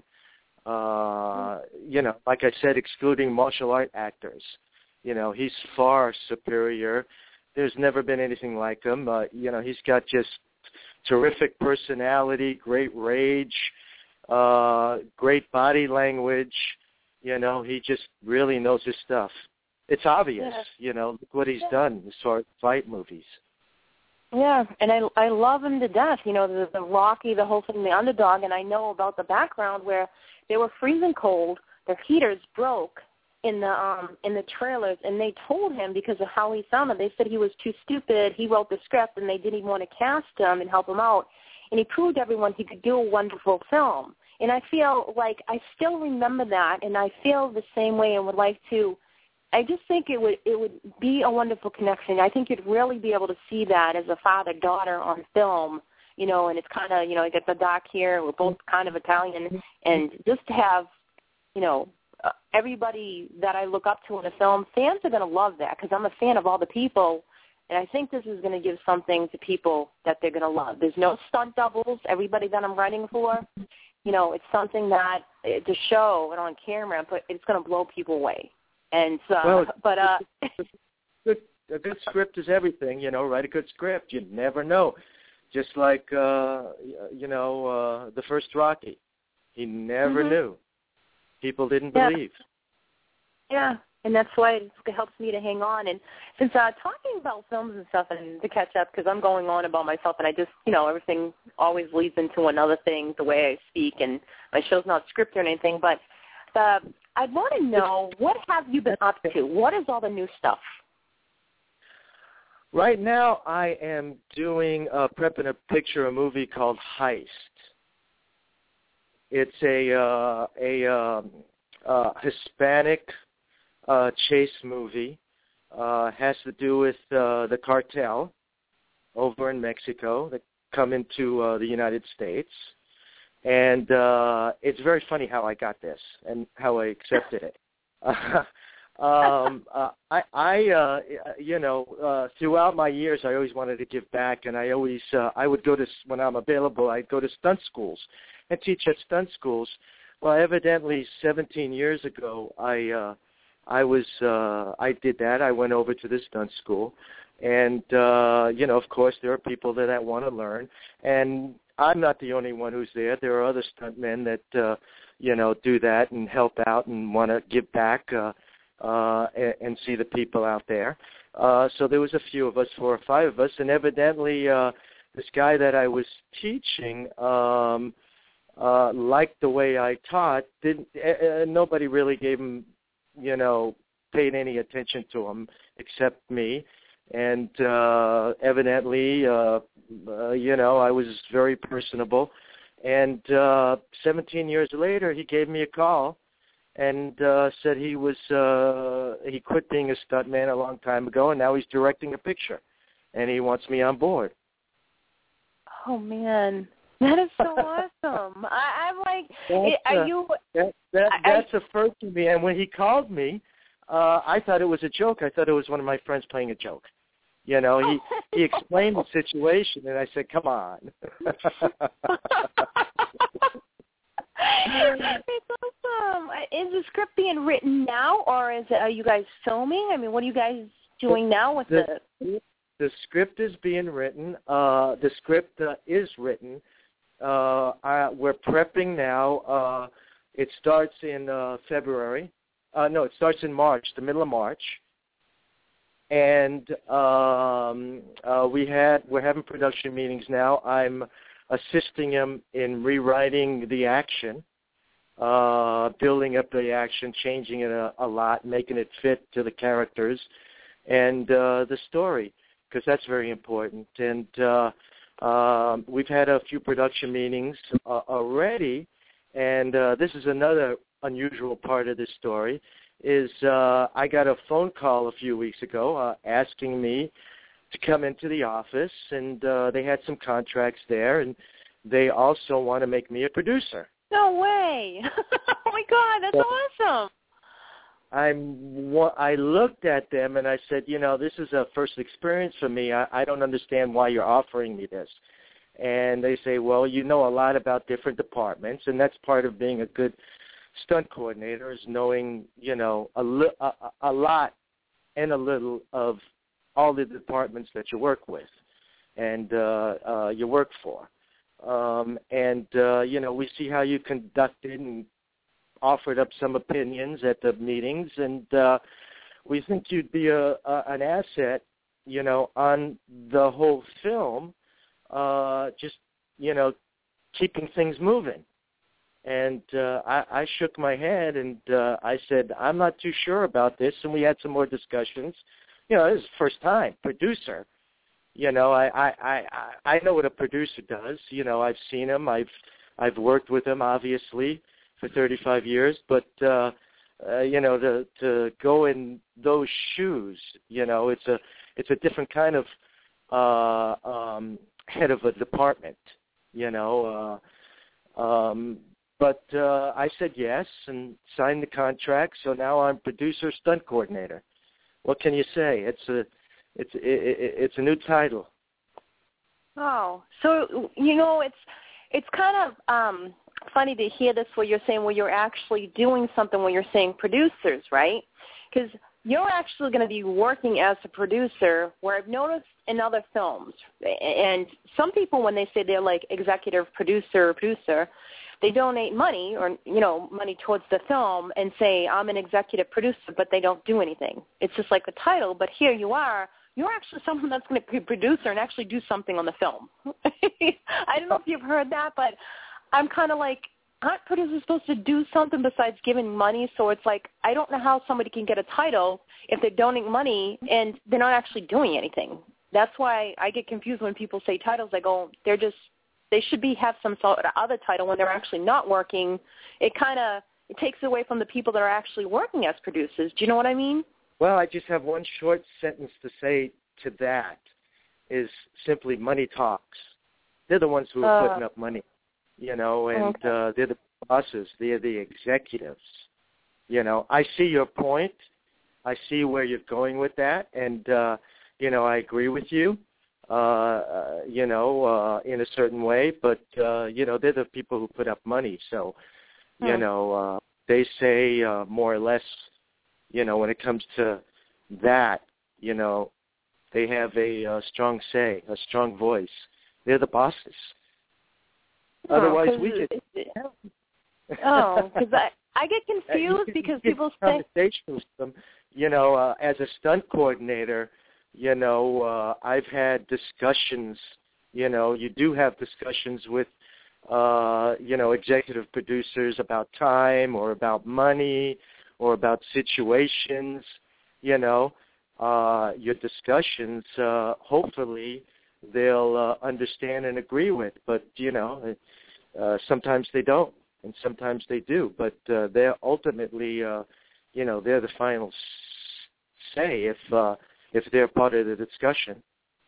Uh, you know, like I said, excluding martial art actors. You know, he's far superior. There's never been anything like him. Uh, you know, he's got just terrific personality, great rage, uh, great body language. You know, he just really knows his stuff. It's obvious, yeah. You know, look what he's yeah. done as far as fight movies. Yeah, and I I love him to death. You know, the, the Rocky, the whole thing, the underdog, and I know about the background where they were freezing cold, their heaters broke in the um in the trailers, and they told him because of how he sounded. They said he was too stupid. He wrote the script, and they didn't even want to cast him and help him out. And he proved everyone he could do a wonderful film. And I feel like I still remember that, and I feel the same way and would like to. I just think it would it would be a wonderful connection. I think you'd really be able to see that as a father-daughter on film, you know, and it's kind of, you know, I get the doc here. We're both kind of Italian. And just to have, you know, uh, everybody that I look up to in a film, fans are going to love that because I'm a fan of all the people. And I think this is going to give something to people that they're going to love. There's no stunt doubles. Everybody that I'm writing for, you know, it's something that to show it on camera, but it's going to blow people away. And uh, well, but uh, good, a good script is everything, you know. Write a good script. You never know. just like uh, you know uh, the first Rocky. He never mm-hmm. knew. People didn't yeah. believe. Yeah, and that's why it helps me to hang on. And since uh, talking about films and stuff, and to catch up, because I'm going on about myself, and I just, you know, everything always leads into another thing, the way I speak, and my show's not scripted or anything, but uh, I'd want to know, what have you been up to? What is all the new stuff? Right now, I am doing, uh, prepping a picture, a movie called Heist. It's a uh, a um, uh, Hispanic uh, chase movie. Uh, has to do with uh, the cartel over in Mexico that come into uh, the United States. And uh, it's very funny how I got this and how I accepted it. um, uh, I, I uh, you know, uh, throughout my years, I always wanted to give back, and I always, uh, I would go to, when I'm available, I'd go to stunt schools and teach at stunt schools. Well, evidently, seventeen years ago, I, uh, I was, uh, I did that. I went over to this stunt school, and uh, you know, of course, there are people there that want to learn, and I'm not the only one who's there. There are other stuntmen that, uh, you know, do that and help out and want to give back uh, uh, and, and see the people out there. Uh, so there was a few of us, four or five of us, and evidently uh, this guy that I was teaching um, uh, liked the way I taught. Didn't uh, nobody really gave him, you know, paid any attention to him except me. And uh, evidently, uh, uh, you know, I was very personable. And uh, seventeen years later, he gave me a call and uh, said he was uh, he quit being a stuntman a long time ago, and now he's directing a picture, and he wants me on board. Oh man, that is so awesome! I, I'm like, that's, are uh, you? That, that, I, that's a first to me. And when he called me, uh, I thought it was a joke. I thought it was one of my friends playing a joke. You know, he, he explained the situation, and I said, come on. It's awesome. Is the script being written now, or is it, are you guys filming? I mean, what are you guys doing now with the the... The script is being written. Uh, the script uh, is written. Uh, I, we're prepping now. Uh, it starts in uh, February. Uh, no, it starts in March, the middle of March. And um, uh, we had we're having production meetings now. I'm assisting him in rewriting the action, uh, building up the action, changing it a, a lot, making it fit to the characters and uh, the story, because that's very important. And uh, uh, we've had a few production meetings uh, already, and uh, this is another unusual part of this story. Is uh, I got a phone call a few weeks ago uh, asking me to come into the office, and uh, they had some contracts there, and they also want to make me a producer. No way! Oh my God, that's so awesome! I'm. I looked at them and I said, you know, this is a first experience for me. I, I don't understand why you're offering me this. And they say, well, you know a lot about different departments, and that's part of being a good stunt coordinator, is knowing, you know, a, li- a, a lot and a little of all the departments that you work with and uh, uh, you work for. Um, and, uh, you know, we see how you conducted and offered up some opinions at the meetings, and uh, we think you'd be a, a, an asset, you know, on the whole film, uh, just, you know, keeping things moving. And uh, I, I shook my head, and uh, I said, I'm not too sure about this. And we had some more discussions. You know, this is the first time, producer. You know, I, I, I, I know what a producer does. You know, I've seen him. I've I've worked with him, obviously, for thirty-five years. But, uh, uh, you know, to, to go in those shoes, you know, it's a it's a different kind of uh, um, head of a department, you know. Uh, um But uh, I said yes and signed the contract. So now I'm producer, stunt coordinator. What can you say? It's a, it's it, it's a new title. Oh, so you know, it's it's kind of um, funny to hear this. What you're saying, where you're actually doing something when you're saying producers, right? Because you're actually going to be working as a producer, where I've noticed in other films, and some people when they say they're like executive producer or producer, they donate money or, you know, money towards the film and say, I'm an executive producer, but they don't do anything. It's just like the title, but here you are. You're actually someone that's going to be a producer and actually do something on the film. I don't know if you've heard that, but I'm kind of like, aren't producers supposed to do something besides giving money? So it's like, I don't know how somebody can get a title if they're donating money and they're not actually doing anything. That's why I get confused when people say titles. I go, they're just, they should be have some sort of other title when they're actually not working. It kind of, it takes away from the people that are actually working as producers. Do you know what I mean? Well, I just have one short sentence to say to that, is simply money talks. They're the ones who are uh, putting up money, you know, and okay. uh, they're the bosses. They're the executives. You know, I see your point. I see where you're going with that, and, uh, you know, I agree with you, uh, uh, you know, uh, in a certain way, but, uh, you know, they're the people who put up money. So, hmm. you know, uh, they say uh, more or less, you know, when it comes to that, you know, they have a uh, strong say, a strong voice. They're the bosses. Oh, Otherwise, we get... oh, because I, I get confused because people say... With them. You know, uh, as a stunt coordinator, you know, uh, I've had discussions, you know, you do have discussions with, uh, you know, executive producers about time or about money or about situations, you know. Uh, your discussions, uh, hopefully they'll uh, understand and agree with. But, you know, uh, sometimes they don't, and sometimes they do. But uh, they're ultimately, uh, you know, they're the final say if uh, if they're part of the discussion.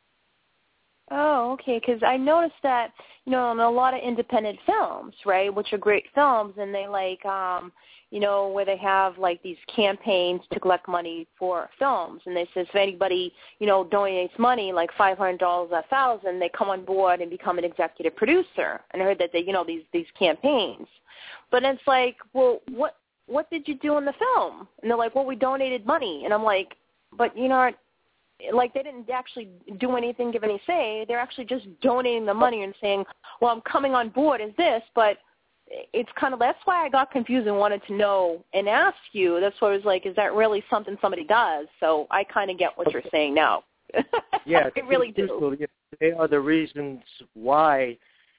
Oh, okay, because I noticed that, you know, in a lot of independent films, right, which are great films, and they like, um, you know, where they have like these campaigns to collect money for films, and they say if anybody, you know, donates money, like five hundred dollars, a thousand, they come on board and become an executive producer. And I heard that they, you know, these these campaigns, but it's like, well, what what did you do in the film? And they're like, well, we donated money, and I'm like, but you know. Like they didn't actually do anything, give any say. They're actually just donating the money and saying, well, I'm coming on board as this, but it's kind of, that's why I got confused and wanted to know and ask you. That's why I was like, is that really something somebody does? So I kind of get what you're saying now. Yeah, I really do. They are the reasons why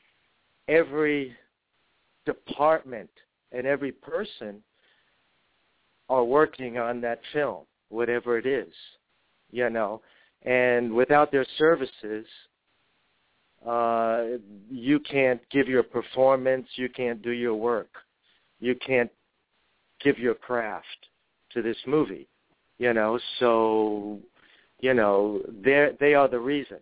every department and every person are working on that film, whatever it is. You know, and without their services, uh, you can't give your performance, you can't do your work, you can't give your craft to this movie, you know, so, you know, they they are the reason.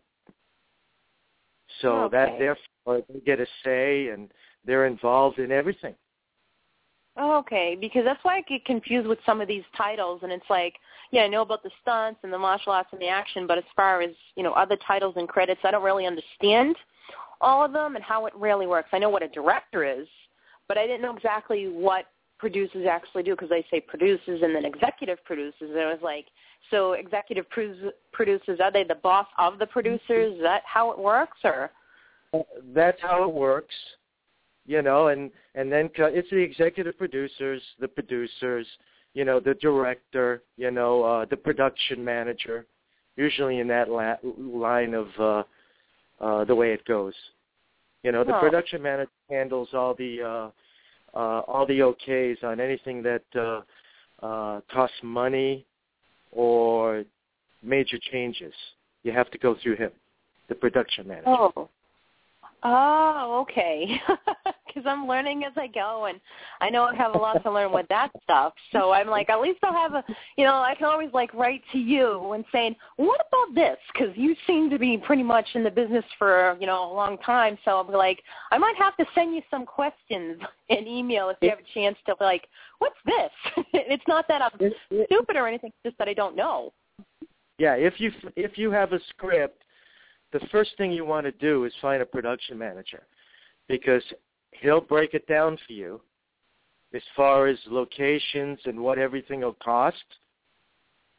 So okay. that therefore they get a say and they're involved in everything. Oh, okay, because that's why I get confused with some of these titles, and it's like, yeah, I know about the stunts and the martial arts and the action, but as far as, you know, other titles and credits, I don't really understand all of them and how it really works. I know what a director is, but I didn't know exactly what producers actually do, because they say producers and then executive producers, and it was like, so executive producers, are they the boss of the producers? Is that how it works, or? That's how it works. You know, and, and then it's the executive producers, the producers, you know, the director, you know, uh, the production manager, usually in that la- line of uh, uh, the way it goes. You know, the oh. production manager handles all the uh, uh, all the okays on anything that uh, uh, costs money or major changes. You have to go through him, the production manager. Oh. Oh, okay. Because I'm learning as I go, and I know I have a lot to learn with that stuff. So I'm like, at least I'll have a, you know, I can always like write to you and saying, what about this? Because you seem to be pretty much in the business for, you know, a long time. So I'll be like, I might have to send you some questions in email if you have a chance to like, what's this? It's not that I'm stupid or anything, it's just that I don't know. Yeah, if you if you have a script, the first thing you want to do is find a production manager, because he'll break it down for you as far as locations and what everything will cost.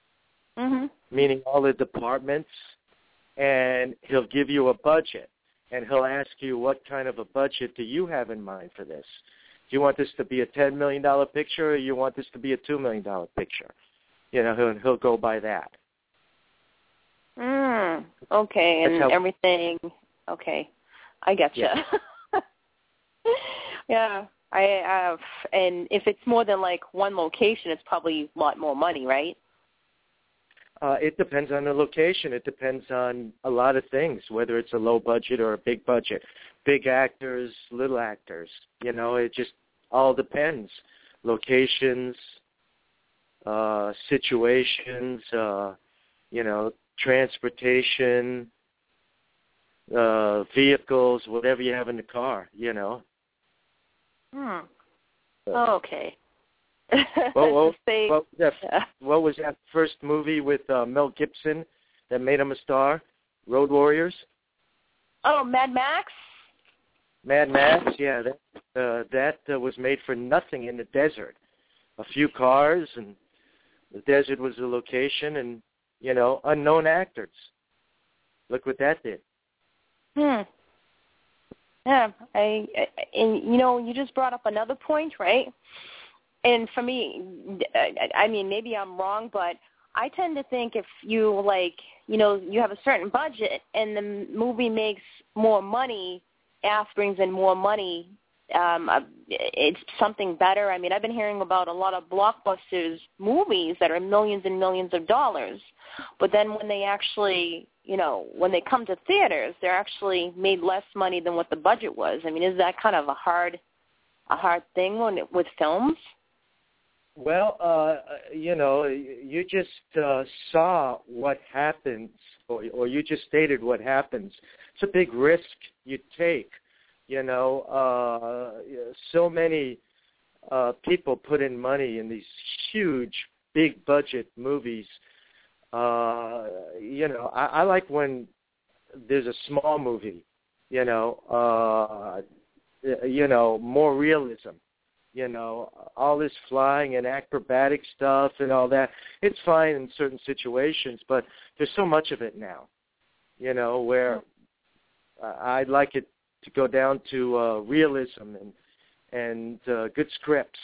Mm-hmm. meaning all the departments, and he'll give you a budget, and he'll ask you, what kind of a budget do you have in mind for this? Do you want this to be a ten million dollars picture, or you want this to be a two million dollars picture? You know, he'll, he'll go by that. Mm, okay, and how, everything. Okay, I get you. Yeah. yeah, I have. And if it's more than like one location, it's probably a lot more money, right? Uh, it depends on the location. It depends on a lot of things, whether it's a low budget or a big budget. Big actors, little actors. You know, it just all depends. Locations, uh, situations, uh, you know, transportation, uh, vehicles, whatever you have in the car, you know. Hmm. Oh, okay. Well, what, say, what, was that, yeah. what was that first movie with uh, Mel Gibson that made him a star? Road Warriors? Oh, Mad Max? Mad Max, yeah. That, uh, that uh, was made for nothing in the desert. A few cars, and the desert was the location, and, you know, unknown actors. Look what that did. Hmm. Yeah, I, I and, you know, you just brought up another point, right? And for me, I mean, maybe I'm wrong, but I tend to think if you, like, you know, you have a certain budget and the movie makes more money, A F brings in more money, um, it's something better. I mean, I've been hearing about a lot of blockbusters movies that are millions and millions of dollars, but then when they actually, you know, when they come to theaters, they're actually made less money than what the budget was. I mean, is that kind of a hard, a hard thing when it, with films? Well, uh, you know, you just uh, saw what happens, or, or you just stated what happens. It's a big risk you take. You know, uh, so many uh, people put in money in these huge, big-budget movies. Uh, you know, I, I like when there's a small movie, you know, uh, you know, more realism. You know, all this flying and acrobatic stuff and all that, it's fine in certain situations, but there's so much of it now, you know, where I'd like it to go down to uh, realism and and uh, good scripts.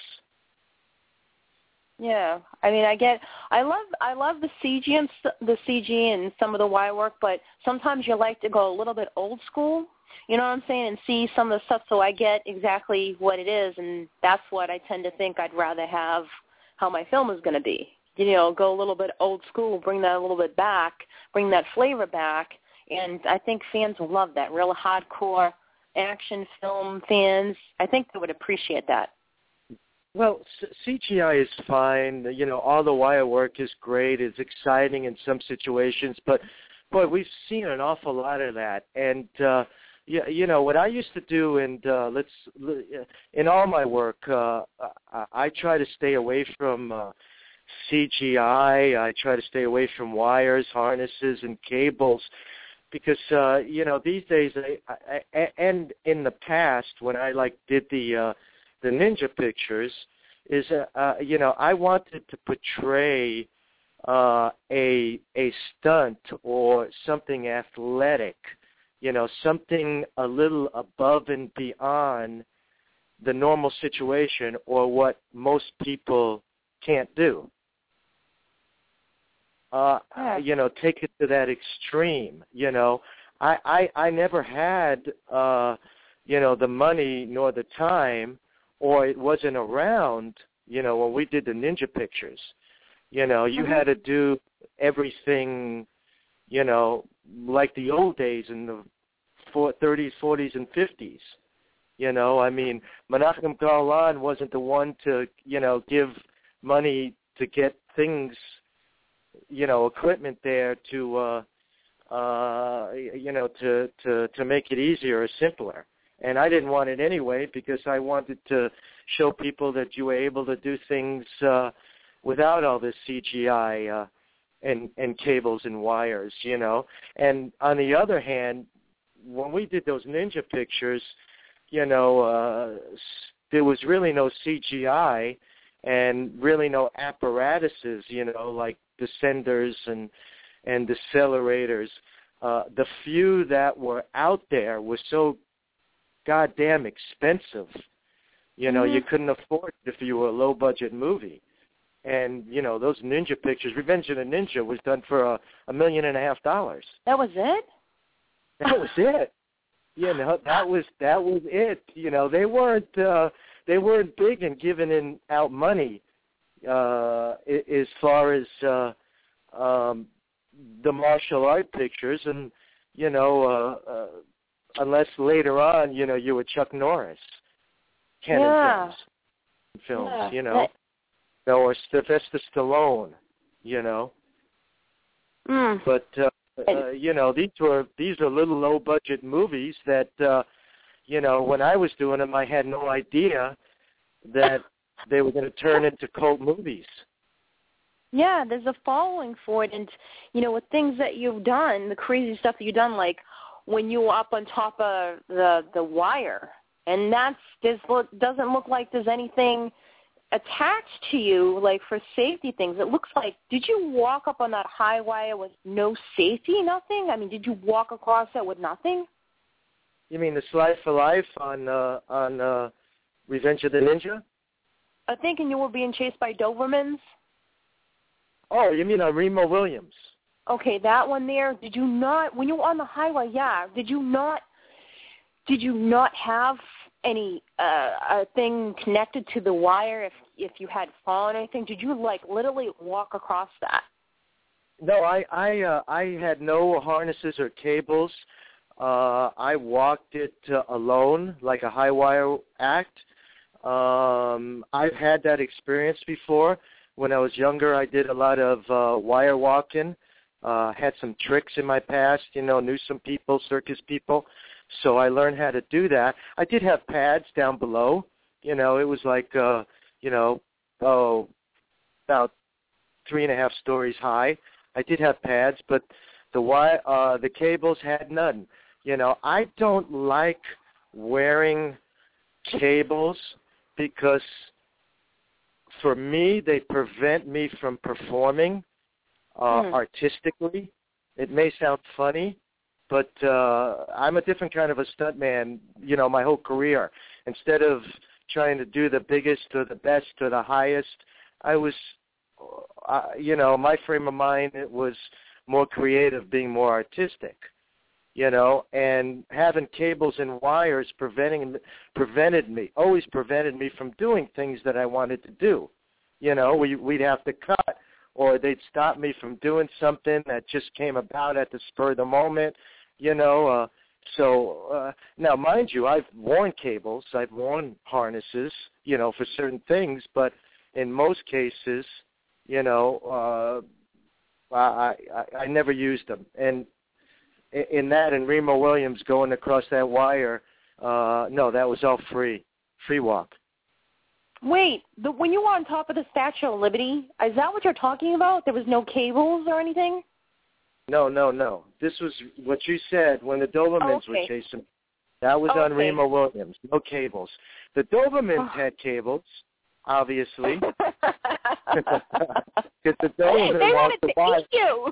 Yeah, I mean, I get, I love, I love the C G and the C G and some of the wire work, but sometimes you like to go a little bit old school. You know what I'm saying? And see some of the stuff so I get exactly what it is, and that's what I tend to think I'd rather have how my film is going to be. You know, go a little bit old school, bring that a little bit back, bring that flavor back, and I think fans will love that. Real hardcore action film fans, I think they would appreciate that. Well, C G I is fine. You know, all the wire work is great. It's exciting in some situations, but, boy, we've seen an awful lot of that, and uh Yeah, you know what I used to do, and uh, let's in all my work, uh, I, I try to stay away from uh, C G I. I try to stay away from wires, harnesses, and cables, because uh, you know these days, I, I, and in the past when I like did the uh, the ninja pictures, is uh, uh, you know I wanted to portray uh, a a stunt or something athletic. You know, something a little above and beyond the normal situation or what most people can't do. Uh, yeah. You know, take it to that extreme. You know, I, I, I never had, uh, you know, the money nor the time, or it wasn't around, you know, when we did the ninja pictures. You know, you mm-hmm. had to do everything, you know, like the old days in the thirties, forties, and fifties. You know, I mean, Menachem Golan wasn't the one to, you know, give money to get things, you know, equipment there to, uh, uh, you know, to, to, to make it easier or simpler. And I didn't want it anyway because I wanted to show people that you were able to do things uh, without all this C G I uh, and, and cables and wires, you know. And on the other hand, when we did those ninja pictures, you know, uh, there was really no C G I and really no apparatuses, you know, like descenders and and decelerators. Uh, the few that were out there were so goddamn expensive. You know, mm-hmm. you couldn't afford it if you were a low-budget movie. And, you know, those ninja pictures, Revenge of the Ninja was done for a, a million and a half dollars. That was it? That was it. You know, that was that was it. You know, they weren't uh, they weren't big in giving in out money uh, as far as uh, um, the martial art pictures, and you know, uh, uh, unless later on, you know, you were Chuck Norris, Ken yeah. and James films, yeah. you know, that, or Sylvester Stallone, you know. Mm. But uh, uh, you know, these were these are little low budget movies that uh, you know, when I was doing them, I had no idea that they were going to turn into cult movies. Yeah, there's a following for it, and you know, with things that you've done, the crazy stuff that you've done, like when you were up on top of the the wire, and that's this doesn't look like there's anything attached to you, like for safety things. It looks like, did you walk up on that high wire with no safety, nothing? I mean, did you walk across it with nothing? You mean the Slide for Life on uh, on uh, Revenge of the Ninja? I think, and you were being chased by Dobermans. Oh, you mean on Remo Williams? Okay, that one there. Did you not, when you were on the highway, yeah, did you not, did you not have any uh, a thing connected to the wire if if you had fallen or anything? Did you, like, literally walk across that? No, I I, uh, I had no harnesses or cables. Uh, I walked it uh, alone, like a high wire act. Um, I've had that experience before. When I was younger, I did a lot of uh, wire walking, uh, had some tricks in my past, you know, knew some people, circus people, so I learned how to do that. I did have pads down below, you know, it was like, uh, you know, oh, about three and a half stories high. I did have pads, but the wire, uh, the cables had none. You know, I don't like wearing cables because for me, they prevent me from performing uh, mm. artistically. It may sound funny, but uh, I'm a different kind of a stuntman, you know, my whole career. Instead of trying to do the biggest or the best or the highest, I was, uh, you know, my frame of mind, it was more creative, being more artistic, you know, and having cables and wires preventing prevented me, always prevented me from doing things that I wanted to do. You know, we, we'd have to cut, or they'd stop me from doing something that just came about at the spur of the moment, you know. Uh, so, uh, now, mind you, I've worn cables, I've worn harnesses, you know, for certain things, but in most cases, you know, uh, I, I, I never used them. And in that and Remo Williams going across that wire, uh, no, that was all free, free walk. Wait, the, when you were on top of the Statue of Liberty, is that what you're talking about? There was no cables or anything? No, no, no. This was what you said when the Dobermans oh, okay. were chasing. That was oh, on okay. Remo Williams, no cables. The Dobermans oh. had cables, obviously. Because the Dobermans they wanted to to eat you.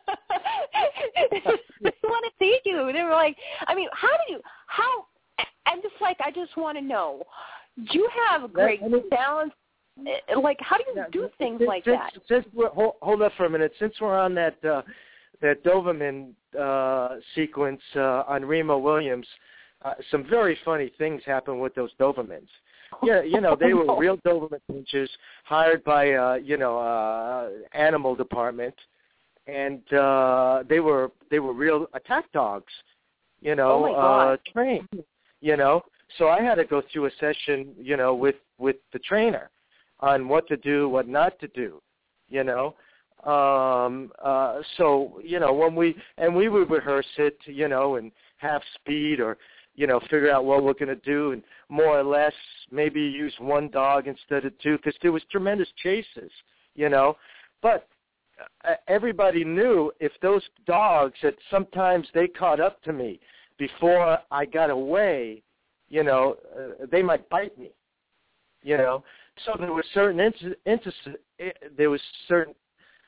They wanted to eat you. They were like, I mean, how do you, how, and just like, I just want to know, do you have great I mean, balance? Like, how do you yeah, do things since, like since, that? Since we're, hold, hold up for a minute. Since we're on that uh, that Doberman uh, sequence uh, on Remo Williams, uh, some very funny things happened with those Dobermans. Yeah, you know, they were real Doberman pinchers hired by, uh, you know, uh, animal department, and uh, they were they were real attack dogs, you know, oh my God. uh, trained, you know. So I had to go through a session, you know, with, with the trainer on what to do, what not to do, you know. Um, uh, so, you know, when we, and we would rehearse it, you know, and half speed or, you know, figure out what we're going to do and more or less maybe use one dog instead of two because there was tremendous chases, you know. But everybody knew if those dogs, that sometimes they caught up to me before I got away, you know, uh, they might bite me, you know. So there were certain inter- inter- there was certain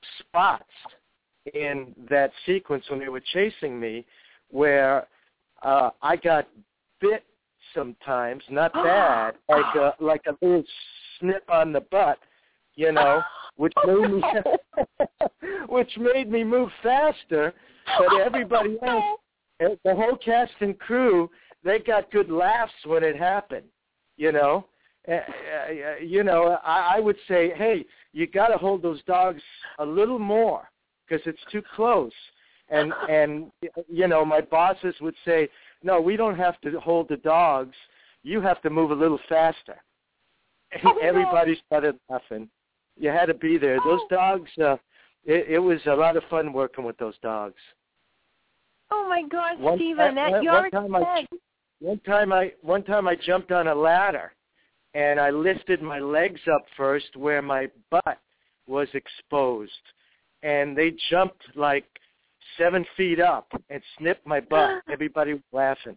spots in that sequence when they were chasing me where uh, I got bit sometimes, not bad, like a, like a little snip on the butt, you know, which made me which made me move faster. But everybody else, the whole cast and crew, they got good laughs when it happened, you know. Uh, uh, you know, I, I would say, hey, you got to hold those dogs a little more because it's too close. And, and you know, my bosses would say, no, we don't have to hold the dogs. You have to move a little faster. And oh, everybody no. started laughing. You had to be there. Those dogs, uh, it, it was a lot of fun working with those dogs. Oh, my gosh, One Stephen, time, that one, you one time I, one time I one time I jumped on a ladder, and I lifted my legs up first where my butt was exposed, and they jumped like seven feet up and snipped my butt. Everybody was laughing.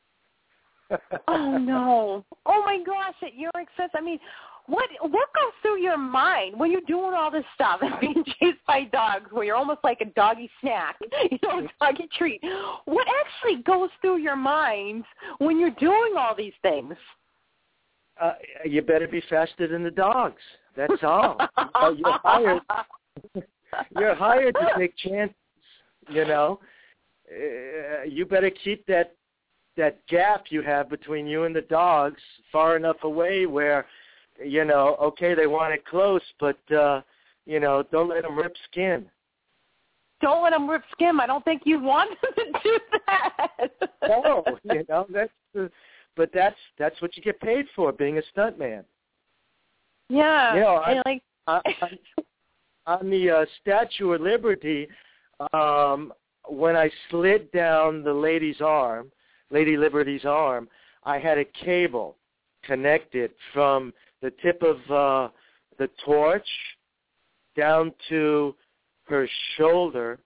Oh, no. Oh, my gosh, at your expense. I mean, what what goes through your mind when you're doing all this stuff and being chased by dogs where you're almost like a doggy snack, you know, a doggy treat? What actually goes through your mind when you're doing all these things? Uh, you better be faster than the dogs. That's all. uh, you're hired. You're hired to take chances. You know, uh, you better keep that that gap you have between you and the dogs far enough away where, you know, okay, they want it close, but uh, you know, don't let them rip skin. Don't let them rip skin. I don't think you want them to do that. No, you know that's. The, But that's that's what you get paid for, being a stuntman. Yeah. You know, I, and like I, I, on the uh, Statue of Liberty, um, when I slid down the lady's arm, Lady Liberty's arm, I had a cable connected from the tip of uh, the torch down to her shoulder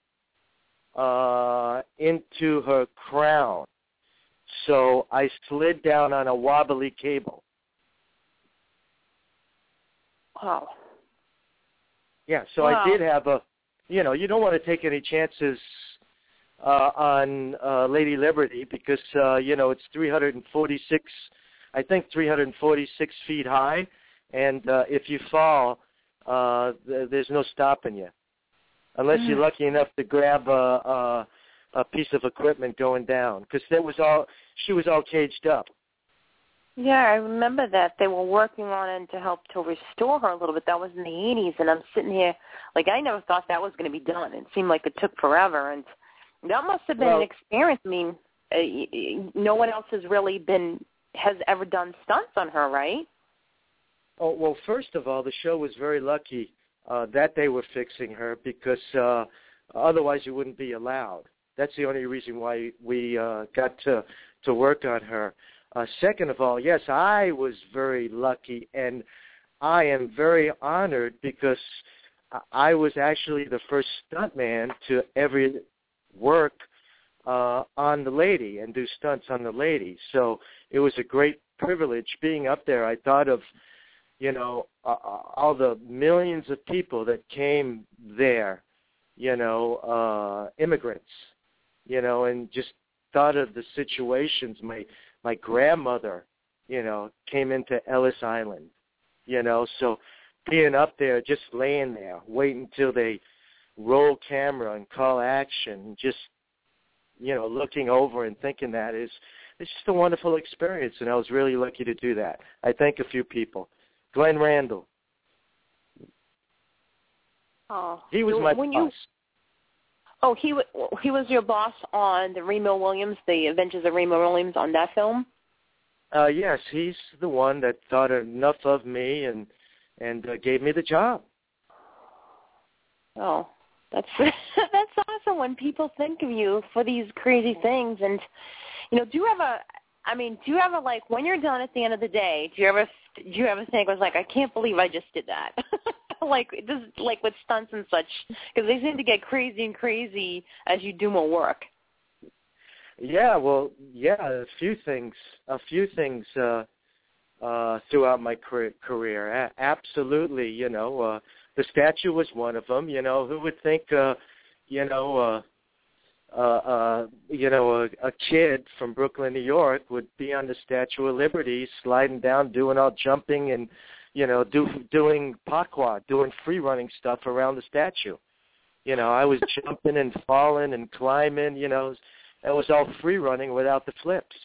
uh, into her crown. So I slid down on a wobbly cable. Wow. Yeah, so wow. I did have a, you know, you don't want to take any chances uh, on uh, Lady Liberty because, uh, you know, it's three hundred forty-six, I think three hundred forty-six feet high, and uh, if you fall, uh, th- there's no stopping you, unless mm. you're lucky enough to grab a, a a piece of equipment going down, because that was all, she was all caged up. Yeah, I remember that. They were working on it to help to restore her a little bit. That was in the eighties, and I'm sitting here, like, I never thought that was going to be done. It seemed like it took forever, and that must have been well, an experience. I mean, uh, no one else has really been, has ever done stunts on her, right? Oh, well, first of all, the show was very lucky uh, that they were fixing her, because uh, otherwise you wouldn't be allowed. That's the only reason why we uh, got to to work on her. Uh, second of all, yes, I was very lucky, and I am very honored because I was actually the first stuntman to ever work uh, on the lady and do stunts on the lady. So it was a great privilege being up there. I thought of, you know, uh, all the millions of people that came there, you know, uh, immigrants. You know, and just thought of the situations. My my grandmother, you know, came into Ellis Island, you know, so being up there, just laying there, waiting until they roll camera and call action, just, you know, looking over and thinking that is, it's just a wonderful experience, and I was really lucky to do that. I thank a few people. Glenn Randall. Oh, he was my when boss. You- Oh, he w- he was your boss on the Remo Williams, the Adventures of Remo Williams, on that film? Uh, yes, he's the one that thought enough of me and and uh, gave me the job. Oh, that's that's awesome when people think of you for these crazy things. And, you know, do you ever, I mean, do you ever, like, when you're done at the end of the day, do you ever, do you ever think, I was like, I can't believe I just did that? like this, like with stunts and such, because they seem to get crazy and crazy as you do more work. Yeah, well, yeah, a few things, a few things uh, uh, throughout my career. A- absolutely, you know, uh, the statue was one of them. You know, who would think, uh, you know, uh, uh, uh, you know, a, a kid from Brooklyn, New York, would be on the Statue of Liberty, sliding down, doing all jumping and, you know, do, doing parkour, doing free running stuff around the statue. You know, I was jumping and falling and climbing. You know, it was all free running without the flips.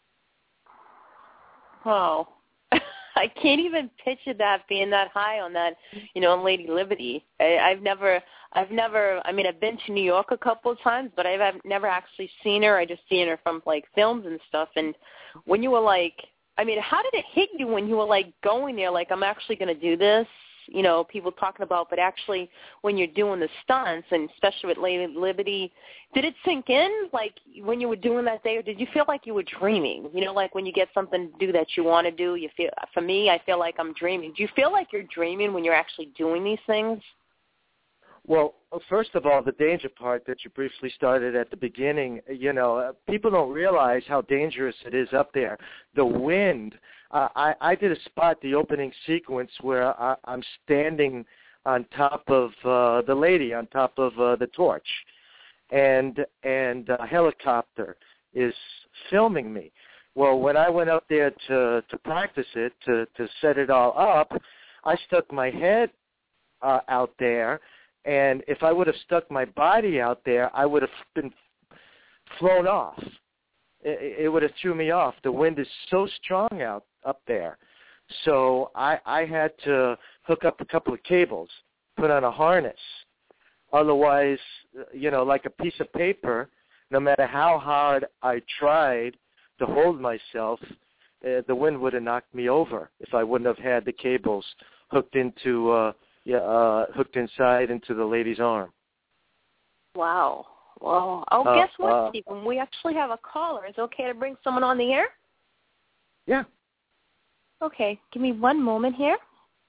Wow. I can't even picture that being that high on that, you know, on Lady Liberty. I, I've never, I've never, I mean, I've been to New York a couple of times, but I've, I've never actually seen her. I just seen her from, like, films and stuff. And when you were, like, I mean, how did it hit you when you were, like, going there, like, I'm actually going to do this? You know, people talking about, but actually when you're doing the stunts, and especially with Lady Liberty, did it sink in, like, when you were doing that day, or did you feel like you were dreaming? You know, like when you get something to do that you want to do, you feel, for me, I feel like I'm dreaming. Do you feel like you're dreaming when you're actually doing these things? Well, first of all, the danger part that you briefly started at the beginning, you know, uh, people don't realize how dangerous it is up there. The wind, uh, I, I did a spot, the opening sequence, where I, I'm standing on top of uh, the lady, on top of uh, the torch, and and a helicopter is filming me. Well, when I went up there to, to practice it, to, to set it all up, I stuck my head uh, out there. And if I would have stuck my body out there, I would have been flown off. It, it would have threw me off. The wind is so strong out up there. So I, I had to hook up a couple of cables, put on a harness. Otherwise, you know, like a piece of paper, no matter how hard I tried to hold myself, uh, the wind would have knocked me over if I wouldn't have had the cables hooked into uh, Yeah, uh, hooked inside into the lady's arm. Wow. Well, oh, uh, guess what, uh, Stephen? We actually have a caller. Is it okay to bring someone on the air? Yeah. Okay. Give me one moment here.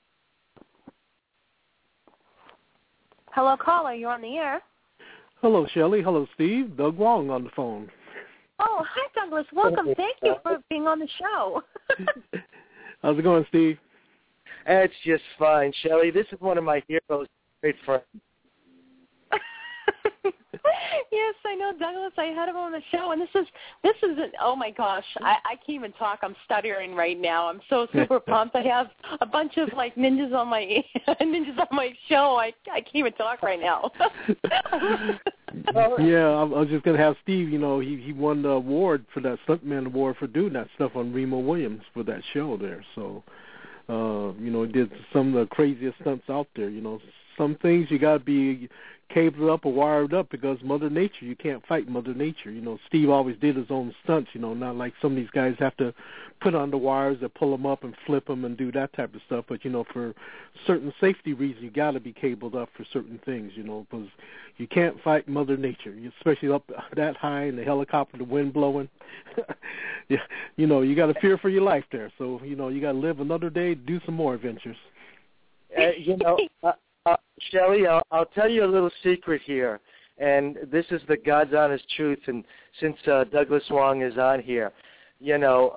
Hello, caller. You're on the air. Hello, Shelley. Hello, Steve. Doug Wong on the phone. Oh, hi, Douglas. Welcome. Thank you for being on the show. How's it going, Steve? It's just fine, Shelley. This is one of my heroes, great friends. Yes, I know, Douglas. I had him on the show, and this is this is an, oh my gosh, I, I can't even talk. I'm stuttering right now. I'm so super pumped. I have a bunch of like ninjas on my ninjas on my show. I I can't even talk right now. Yeah, I, I was just gonna have Steve. You know, he he won the award for that Stuntman Award for doing that stuff on Remo Williams for that show there. So. Uh, you know, did some of the craziest stunts out there. You know, some things you got to be cabled up or wired up because Mother Nature, you can't fight Mother Nature. You know, Steve always did his own stunts, you know, not like some of these guys have to put on the wires or pull them up and flip them and do that type of stuff. But, you know, for certain safety reasons, you got to be cabled up for certain things, you know, because you can't fight Mother Nature, especially up that high in the helicopter, the wind blowing. Yeah, you know, you got to fear for your life there. So, you know, you got to live another day, do some more adventures. Uh, you know, uh, uh, Shelley, I'll, I'll tell you a little secret here, and this is the God's honest truth. And since uh, Douglas Wong is on here, you know,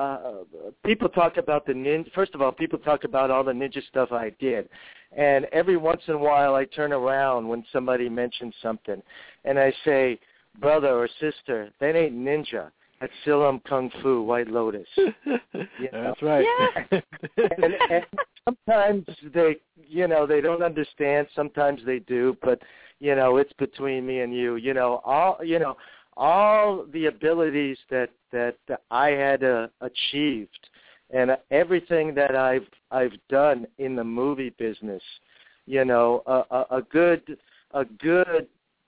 uh, people talk about the ninja. First of all, people talk about all the ninja stuff I did, and every once in a while I turn around when somebody mentions something, and I say, brother or sister, that ain't ninja. That's Silam Kung Fu, White Lotus. You know? That's right. Yeah. and, and sometimes they, you know, they don't understand. Sometimes they do, but you know, it's between me and you. You know, all you know, all the abilities that that I had uh, achieved, and everything that I've I've done in the movie business. You know, a, a, a good a good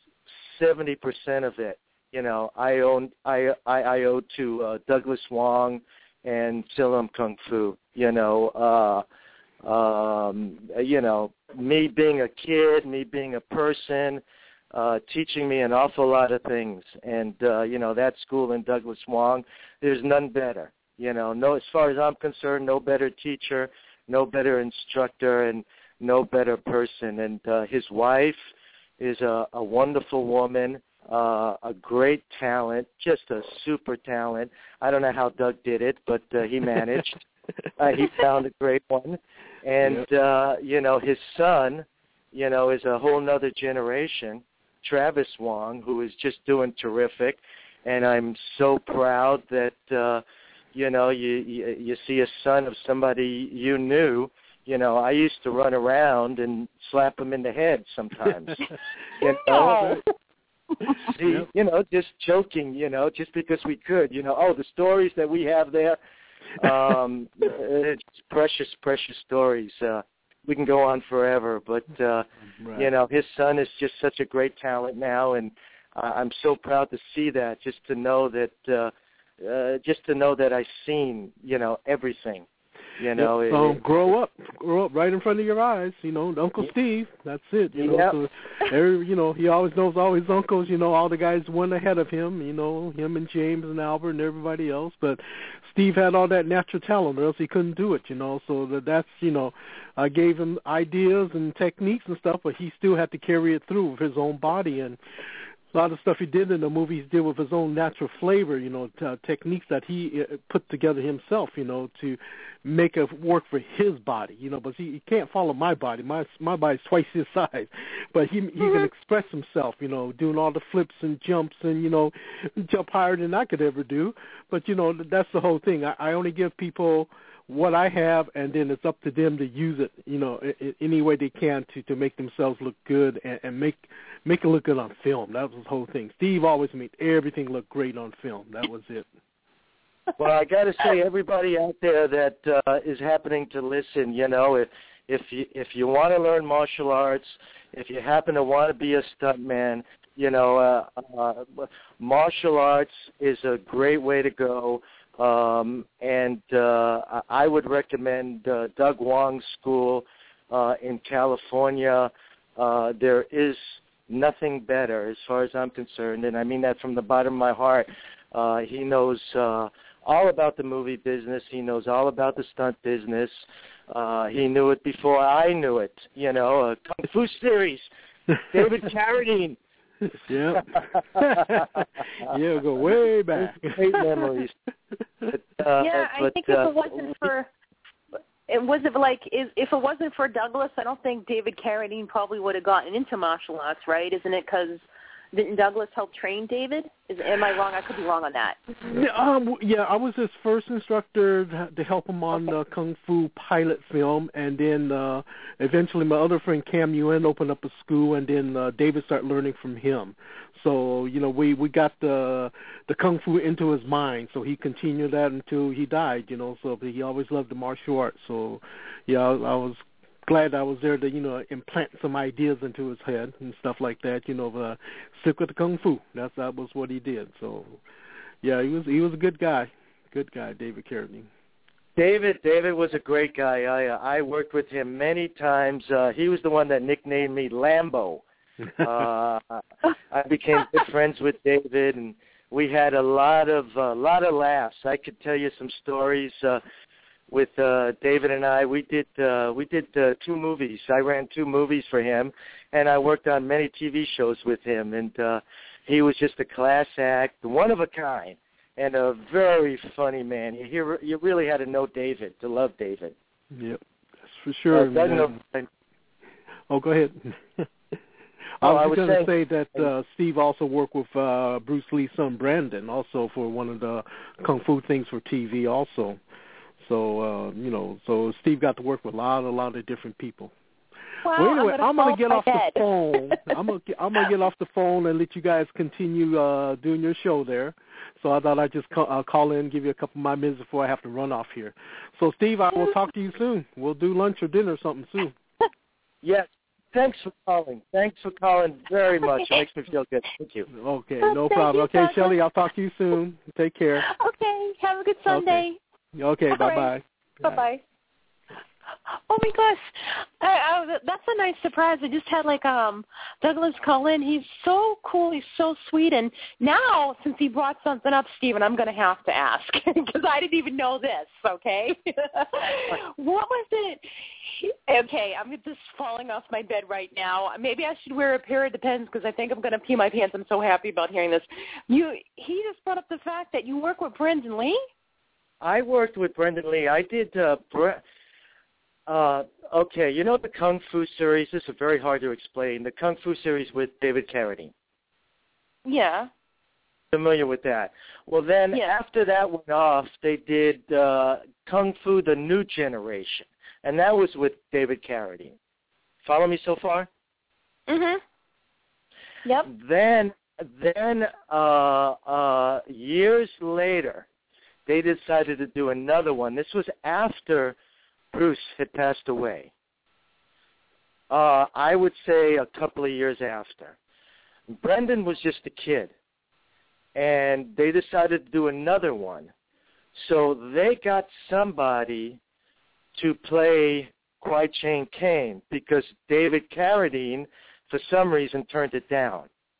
seventy percent of it. You know, I own I I, I owe to uh, Douglas Wong and Silam Kung Fu. You know, uh, um, you know, me being a kid, me being a person, uh, teaching me an awful lot of things. And uh, you know, that school in Douglas Wong, there's none better. You know, no, as far as I'm concerned, no better teacher, no better instructor, and no better person. And uh, his wife is a, a wonderful woman. Uh, a great talent, just a super talent. I don't know how Doug did it, but uh, he managed. uh, he found a great one. And, yep. uh, you know, his son you know, is a whole nother generation. Travis Wong, who is just doing terrific, and I'm so proud that uh, you know you, you you see a son of somebody you knew. You know, I used to run around and slap him in the head sometimes. you know, see, yep. you know, just joking. You know, just because we could. You know, oh, the stories that we have there, um, it's precious, precious stories. Uh, we can go on forever, but uh, right. you know, his son is just such a great talent now, and uh, I'm so proud to see that. Just to know that, uh, uh, just to know that I've seen, you know, everything. You know, yep. so it, grow up, grow up right in front of your eyes. You know, Uncle yeah. Steve. That's it. You know, yep. so every, you know, he always knows all his uncles. You know, all the guys one ahead of him. You know, him and James and Albert and everybody else. But Steve had all that natural talent, or else he couldn't do it. You know, so that that's you know, I gave him ideas and techniques and stuff, but he still had to carry it through with his own body. And a lot of stuff he did in the movies did with his own natural flavor, you know, t- techniques that he uh, put together himself, you know, to make it work for his body, you know. But he, he can't follow my body. My my body's twice his size, but he he mm-hmm. can express himself, you know, doing all the flips and jumps and you know, jump higher than I could ever do. But you know, that's the whole thing. I, I only give people what I have, and then it's up to them to use it, you know, in, in any way they can to, to make themselves look good and, and make make it look good on film. That was the whole thing. Steve always made everything look great on film. That was it. Well, I got to say, everybody out there that uh, is happening to listen, you know, if if you if you want to learn martial arts, if you happen to want to be a stuntman, you know, uh, uh, martial arts is a great way to go. Um, and uh, I would recommend uh, Doug Wong's school uh, in California. Uh, there is nothing better as far as I'm concerned, and I mean that from the bottom of my heart. Uh, he knows uh, all about the movie business. He knows all about the stunt business. Uh, he knew it before I knew it. You know, uh, Kung Fu series, David Carradine. Yeah. yeah, go way back. Great memories. But, uh, yeah, I but, think if uh, it wasn't for, it wasn't like if if it wasn't for Douglas, I don't think David Carradine probably would have gotten into martial arts, right? Isn't it because didn't Douglas help train David? Is am I wrong? I could be wrong on that. Yeah, um, yeah I was his first instructor to help him on the okay. Kung Fu pilot film, and then uh, eventually my other friend Cam Yuen opened up a school, and then uh, David started learning from him. So you know we, we got the the Kung Fu into his mind, so he continued that until he died. You know, so he always loved the martial arts. So yeah, I, I was glad I was there to, you know, implant some ideas into his head and stuff like that, you know, uh, stick with the Kung Fu. That's, that was what he did. So, yeah, he was he was a good guy. Good guy, David Carradine. David, David was a great guy. I uh, I worked with him many times. Uh, he was the one that nicknamed me Lambo. Uh, I became good friends with David, and we had a lot of a uh, lot of laughs. I could tell you some stories. Uh, With uh, David and I, we did uh, we did uh, two movies. I ran two movies for him, and I worked on many T V shows with him. And uh, he was just a class act, one of a kind, and a very funny man. You hear, you really had to know David to love David. Yep, that's for sure. Uh, know, oh, go ahead. I oh, was, I was going saying, to say that uh, Steve also worked with uh, Bruce Lee's son Brandon, also for one of the Kung Fu things for T V, also. So, uh, you know, so Steve got to work with a lot, a lot of different people. Well, well anyway, I'm going to get off head. the phone. I'm going to I'm gonna get off the phone and let you guys continue uh, doing your show there. So I thought I'd just call, uh, call in and give you a couple of my minutes before I have to run off here. So, Steve, I will talk to you soon. We'll do lunch or dinner or something soon. Yes. Thanks for calling. Thanks for calling very much. It makes me feel good. Thank you. Okay, no problem. You, okay, Shelley, I'll talk to you soon. Take care. Okay, have a good Sunday. Okay. Okay, All bye-bye. Right. Bye-bye. Oh, my gosh. I, I, that's a nice surprise. I just had, like, um, Douglas call in. He's so cool. He's so sweet. And now, since he brought something up, Stephen, I'm going to have to ask because I didn't even know this, okay? What was it? Okay, I'm just falling off my bed right now. Maybe I should wear a pair of Depends because I think I'm going to pee my pants. I'm so happy about hearing this. You, He just brought up the fact that you work with Brendan Lee? I worked with Brendan Lee. I did. Uh, Bre- Uh, okay, you know the Kung Fu series? This is very hard to explain. The Kung Fu series with David Carradine. Yeah. Familiar with that? Well, then yeah. after that went off, they did uh, Kung Fu: The New Generation, and that was with David Carradine. Follow me so far? Mhm. Yep. Then, then uh, uh, years later, they decided to do another one. This was after Bruce had passed away. Uh, I would say a couple of years after. Brendan was just a kid, and they decided to do another one. So they got somebody to play Kwai Chang Caine because David Carradine, for some reason, turned it down.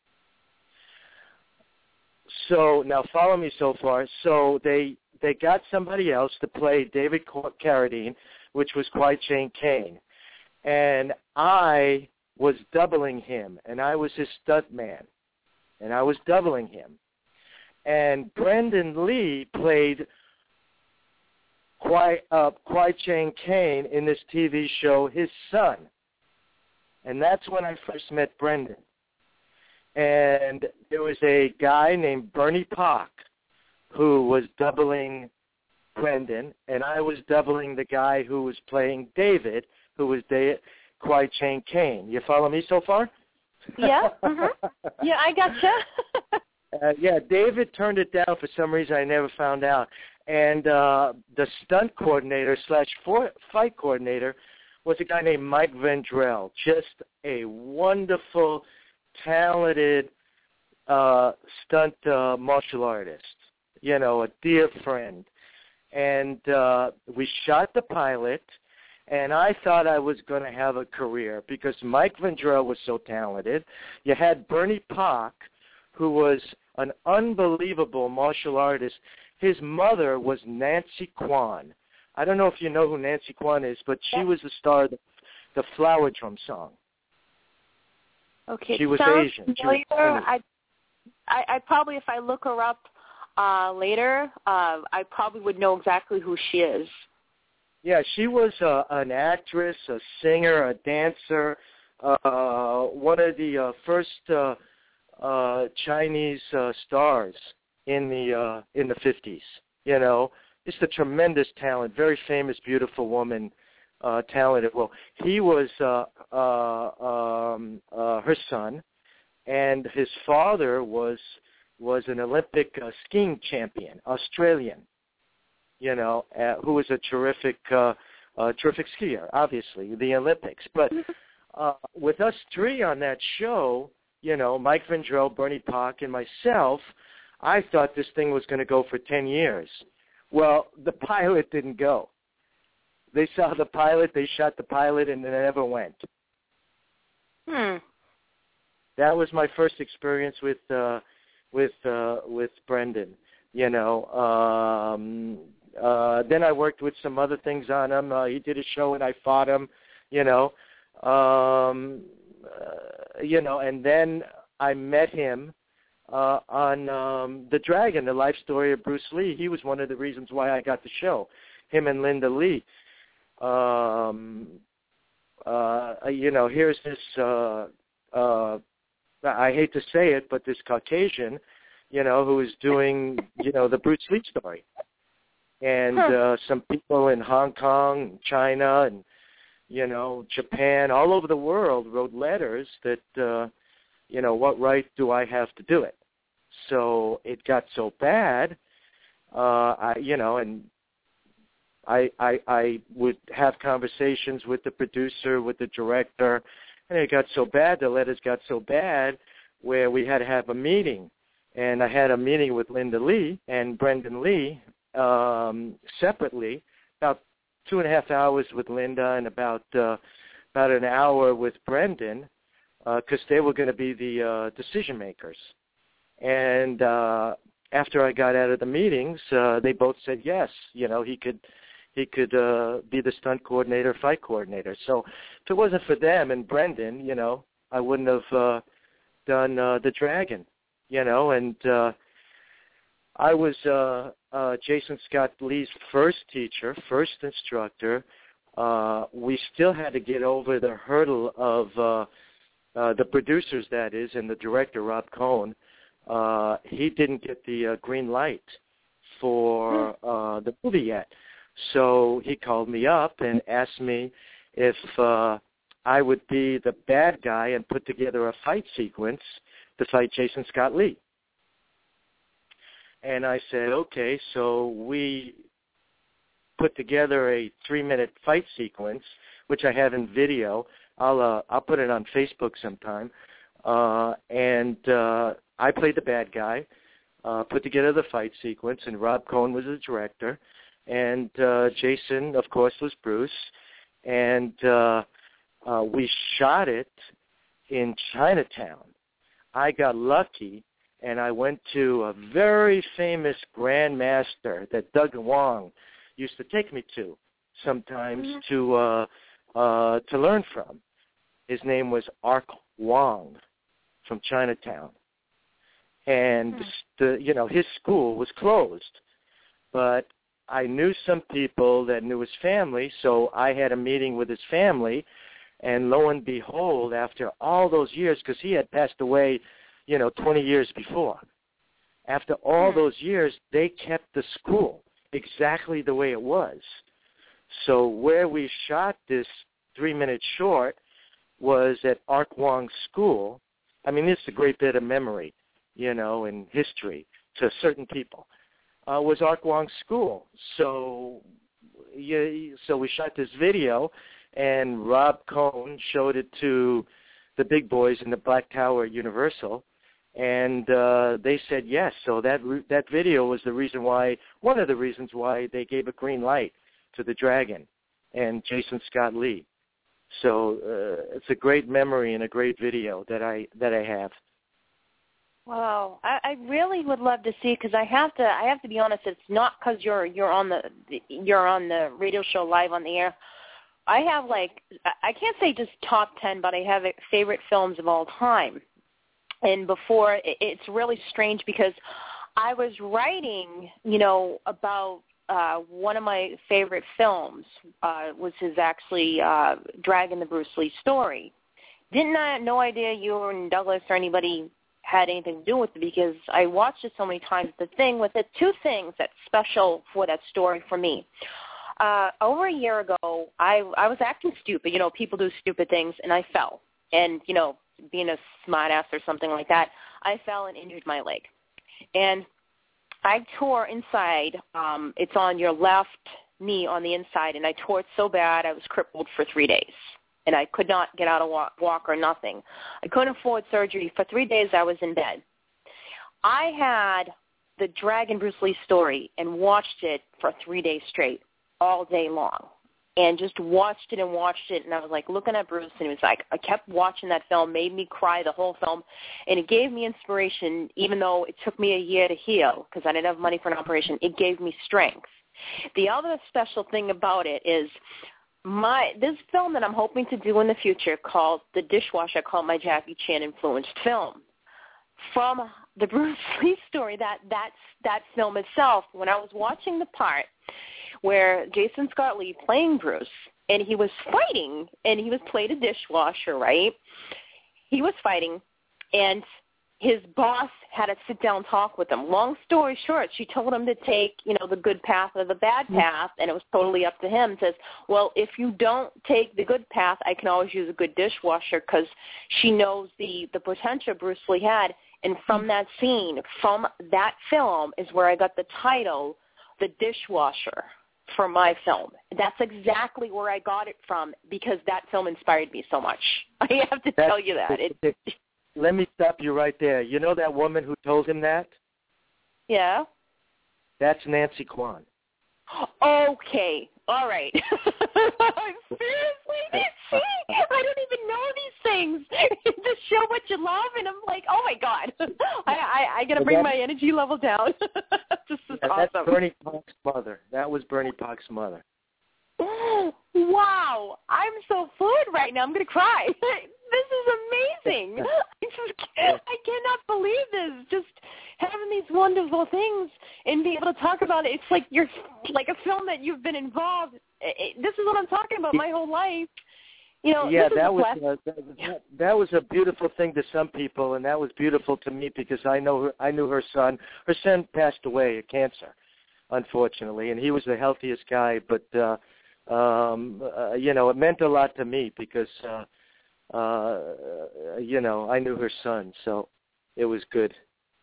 So now follow me so far. So they they got somebody else to play David Carradine, which was Kwai Chang Caine, and I was doubling him, and I was his stuntman, and I was doubling him. And Brendan Lee played Kwai, uh, Kwai Chang Caine in this T V show, his son. And that's when I first met Brendan. And there was a guy named Bernie Pak who was doubling Brendan, and I was doubling the guy who was playing David, who was da- Kwai Chang Caine. You follow me so far? Yeah. Mhm. Yeah, I gotcha. uh, yeah, David turned it down for some reason I never found out. And uh, the stunt coordinator slash for- fight coordinator was a guy named Mike Vendrell, just a wonderful, talented uh, stunt uh, martial artist, you know, a dear friend. And uh, we shot the pilot, and I thought I was going to have a career because Mike Vendrell was so talented. You had Bernie Pak, who was an unbelievable martial artist. His mother was Nancy Kwan. I don't know if you know who Nancy Kwan is, but she was the star of the, the Flower Drum song. Okay. She was Sounds Asian. familiar. She was I, I, I probably, if I look her up uh, later, uh, I probably would know exactly who she is. Yeah, she was uh, an actress, a singer, a dancer, uh, one of the uh, first uh, uh, Chinese uh, stars in the uh, in the fifties. You know, just a tremendous talent, very famous, beautiful woman, uh, talented. Well, he was uh, uh, um, uh, her son, and his father was was an Olympic uh, skiing champion, Australian. You know, uh, who was a terrific, uh, uh, terrific skier, obviously, the Olympics. But uh, with us three on that show, you know, Mike Vendrell, Bernie Pak, and myself, I thought this thing was going to go for ten years. Well, the pilot didn't go. They saw the pilot, they shot the pilot, and it never went. Hmm. That was my first experience with uh, with uh, with Brendan. You know, um, uh, then I worked with some other things on him. Uh, he did a show and I fought him. You know, um, uh, you know, and then I met him uh, on um, The Dragon, the life story of Bruce Lee. He was one of the reasons why I got the show. Him and Linda Lee. Um, uh, you know, here's this. Uh, uh, I hate to say it, but this Caucasian, you know, who is doing, you know, the Bruce Lee story. And uh, some people in Hong Kong, China, and, you know, Japan, all over the world wrote letters that, uh, you know, what right do I have to do it? So it got so bad, uh, I, you know, and I, I, I would have conversations with the producer, with the director, and it got so bad, the letters got so bad, where we had to have a meeting. And I had a meeting with Linda Lee and Brendan Lee um, separately, about two and a half hours with Linda and about uh, about an hour with Brendan, because uh, they were going to be the uh, decision makers. And uh, after I got out of the meetings, uh, they both said yes. You know, he could he could uh, be the stunt coordinator, fight coordinator. So if it wasn't for them and Brendan, you know, I wouldn't have uh, done uh, The Dragon. You know, and uh, I was uh, uh, Jason Scott Lee's first teacher, first instructor, uh, we still had to get over the hurdle of uh, uh, the producers, that is, and the director, Rob Cohen. Uh, he didn't get the uh, green light for uh, the movie yet. So he called me up and asked me if uh, I would be the bad guy and put together a fight sequence to fight Jason Scott Lee. And I said, okay, so we put together a three-minute fight sequence, which I have in video. I'll uh, I'll put it on Facebook sometime. Uh, and uh, I played the bad guy, uh, put together the fight sequence, and Rob Cohen was the director. And uh, Jason, of course, was Bruce. And uh, uh, we shot it in Chinatown. I got lucky, and I went to a very famous grandmaster that Doug Wong used to take me to sometimes mm-hmm. to uh, uh, to learn from. His name was Ark Wong from Chinatown, and mm-hmm. the you know his school was closed, but I knew some people that knew his family, so I had a meeting with his family, and lo and behold, after all those years, because he had passed away, you know, twenty years before, after all mm-hmm. those years, they kept the school exactly the way it was. So where we shot this three-minute short was at Ark Wong's school. I mean, it's a great bit of memory, you know, and history to certain people. Uh, was Ark Wong's school. So, yeah, so we shot this video, and Rob Cohen showed it to the big boys in the Black Tower at Universal, and uh, they said yes. So that that video was the reason why, one of the reasons why they gave a green light to the Dragon and Jason Scott Lee. So uh, it's a great memory and a great video that I that I have. Wow, I, I really would love to see, because I have to. I have to be honest. It's not because you're you're on the you're on the radio show live on the air. I have like I can't say just top ten, but I have favorite films of all time. And before, it's really strange because I was writing, you know, about uh, one of my favorite films, uh, which is actually uh, Dragon, the Bruce Lee story. Didn't I? No idea you and Douglas or anybody had anything to do with it, because I watched it so many times. The thing with it, two things that's special for that story for me. Uh, over a year ago, I I was acting stupid. You know, people do stupid things, and I fell. And, you know, being a smart ass or something like that, I fell and injured my leg. And I tore inside. Um, it's on your left knee on the inside, and I tore it so bad I was crippled for three days. And I could not get out of walk, walk or nothing. I couldn't afford surgery. For three days I was in bed. I had the Dragon Bruce Lee story and watched it for three days straight, all day long, and just watched it and watched it. And I was like looking at Bruce, and it was like I kept watching that film, made me cry the whole film, and it gave me inspiration. Even though it took me a year to heal because I didn't have money for an operation, it gave me strength. The other special thing about it is my this film that I'm hoping to do in the future called The Dishwasher, called my Jackie Chan influenced film. From the Bruce Lee story, that that's that film itself, when I was watching the part where Jason Scott Lee playing Bruce, and he was fighting, and he was played a dishwasher, right? He was fighting, and his boss had to sit down and talk with him. Long story short, she told him to take, you know, the good path or the bad path, and it was totally up to him. Says, well, if you don't take the good path, I can always use a good dishwasher, because she knows the, the potential Bruce Lee had. And from that scene, from that film, is where I got the title, The Dishwasher, for my film. That's exactly where I got it from, because that film inspired me so much. I have to That's, tell you that. It, let me stop you right there. You know that woman who told him that? Yeah. That's Nancy Kwan. Okay. All right. Seriously? See? I don't even know these things. Just show what you love, and I'm like, oh, my God. I I, I got to bring my energy level down. This is yeah, awesome. That's Bernie Poc's mother. That was Bernie Poc's mother. Wow, I'm so fluid right now. I'm going to cry. This is amazing. I just can't, I cannot believe this. Just having these wonderful things and being able to talk about it. It's like you're like a film that you've been involved. It, this is what I'm talking about my whole life. You know, yeah, this that is was uh, that, that, that was a beautiful thing to some people, and that was beautiful to me because I know her, I knew her son. Her son passed away of cancer, unfortunately, and he was the healthiest guy. But uh, um, uh, you know, it meant a lot to me because uh, uh, you know I knew her son, so it was good.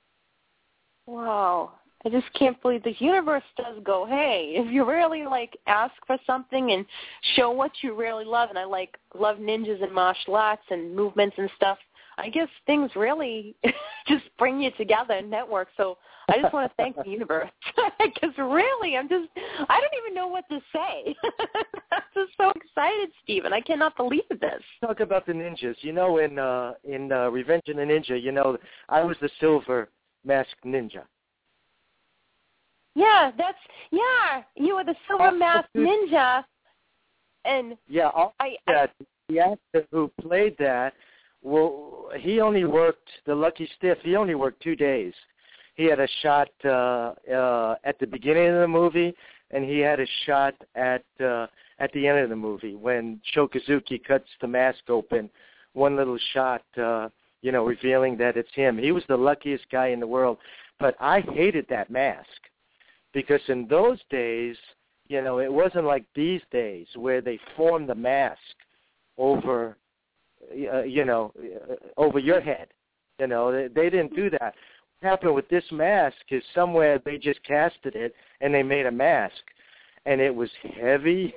Wow. I just can't believe the universe does go, hey, if you really, like, ask for something and show what you really love, and I, like, love ninjas and martial arts and movements and stuff, I guess things really just bring you together and network. So I just want to thank the universe because really I'm just, I don't even know what to say. I'm just so excited, Stephen. I cannot believe this. Talk about the ninjas. You know, in, uh, in uh, Revenge of the Ninja, you know, I was the silver masked ninja. Yeah, that's, yeah, you were the silver masked ninja, and yeah, all I, that, I, the actor who played that, well, he only worked, the Lucky Stiff, he only worked two days. He had a shot uh, uh, at the beginning of the movie, and he had a shot at uh, at the end of the movie when Shokazuki cuts the mask open, one little shot, uh, you know, revealing that it's him. He was the luckiest guy in the world, but I hated that mask. Because in those days, you know, it wasn't like these days where they form the mask over, uh, you know, uh, over your head. You know, they, they didn't do that. What happened with this mask is somewhere they just casted it and they made a mask. And it was heavy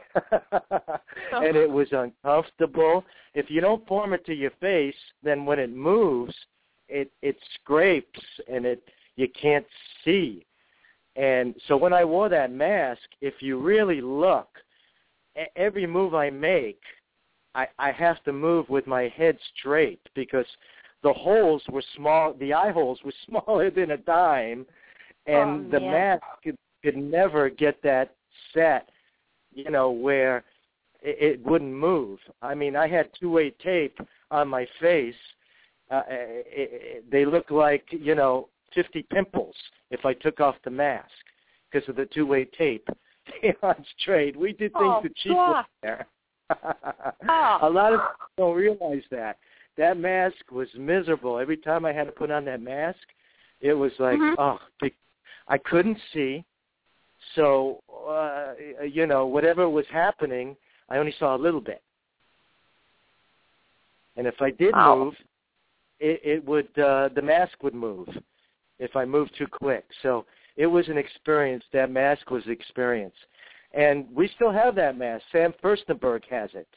and it was uncomfortable. If you don't form it to your face, then when it moves, it, it scrapes and it you can't see. And so when I wore that mask, if you really look, every move I make, I, I have to move with my head straight because the holes were small, the eye holes were smaller than a dime, and oh, the mask could, could never get that set, you know, where it, it wouldn't move. I mean, I had two-way tape on my face. Uh, it, it, they look like, you know, fifty pimples if I took off the mask because of the two-way tape on straight. We did things oh, the cheap way there. oh. A lot of people don't realize that. That mask was miserable. Every time I had to put on that mask, it was like, mm-hmm. oh, I couldn't see. So, uh, you know, whatever was happening, I only saw a little bit. And if I did oh. move, it, it would, uh, the mask would move if I moved too quick. So it was an experience. That mask was an experience. And we still have that mask. Sam Furstenberg has it.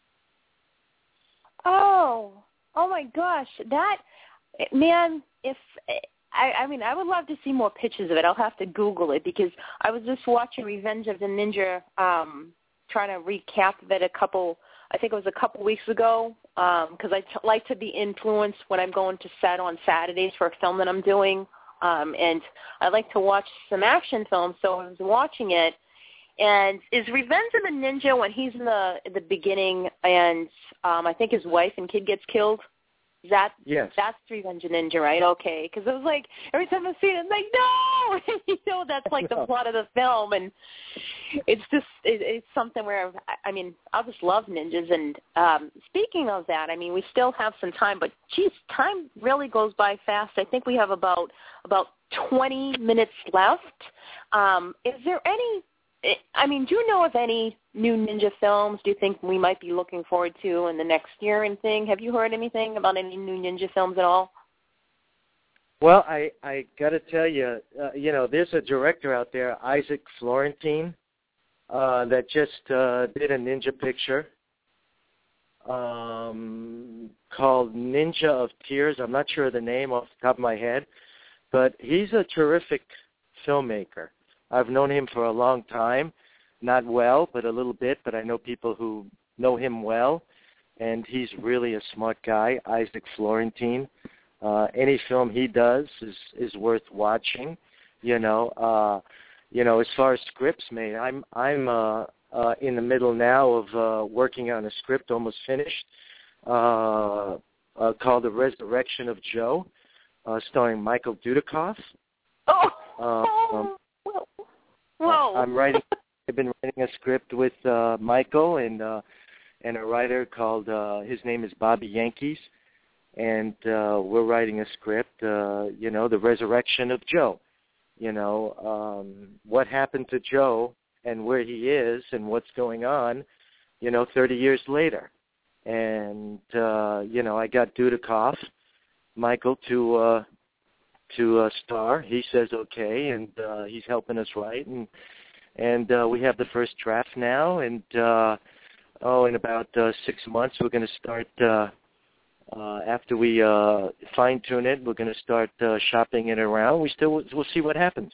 Oh, oh my gosh. That, man, if, I, I mean, I would love to see more pictures of it. I'll have to Google it because I was just watching Revenge of the Ninja, um, trying to recap it a couple, I think it was a couple weeks ago, because um, I t- like to be influenced when I'm going to set on Saturdays for a film that I'm doing, um, and I like to watch some action films, so I was watching it, and is Revenge of the Ninja when he's in the in the beginning and um, I think his wife and kid gets killed? Is that, yes. That's Revenge of the Ninja, right? Okay, because it was like, every time I see it, I'm like, no! You know, that's like the plot of the film, and it's just, it, it's something where, I mean, I just love ninjas, and um, speaking of that, I mean, we still have some time, but, geez, time really goes by fast. I think we have about, about twenty minutes left. Um, is there any, I mean, do you know of any new ninja films do you think we might be looking forward to in the next year and thing? Have you heard anything about any new ninja films at all? Well, I, I got to tell you, uh, you know, there's a director out there, Isaac Florentine, uh, that just uh, did a ninja picture um, called Ninja of Tears. I'm not sure of the name off the top of my head, but he's a terrific filmmaker. I've known him for a long time, not well, but a little bit, but I know people who know him well, and he's really a smart guy, Isaac Florentine. Uh, any film he does is, is worth watching, you know. Uh, you know, as far as scripts made, I'm I'm uh, uh, in the middle now of uh, working on a script, almost finished, uh, uh, called The Resurrection of Joe, uh, starring Michael Dudikoff. Oh, uh, um, whoa. whoa. I'm writing. I've been writing a script with uh, Michael and uh, and a writer called uh, his name is Bobby Yankees, and uh, we're writing a script. Uh, you know, The Resurrection of Joe. You know, um, what happened to Joe and where he is and what's going on, you know, thirty years later. And, uh, you know, I got Dudikoff, Michael, to uh, to uh, star. He says okay, and uh, he's helping us write. And, and uh, we have the first draft now. And, uh, oh, in about uh, six months, we're going to start uh, Uh, after we uh, fine-tune it, we're going to start uh, shopping it around. We still we'll see what happens.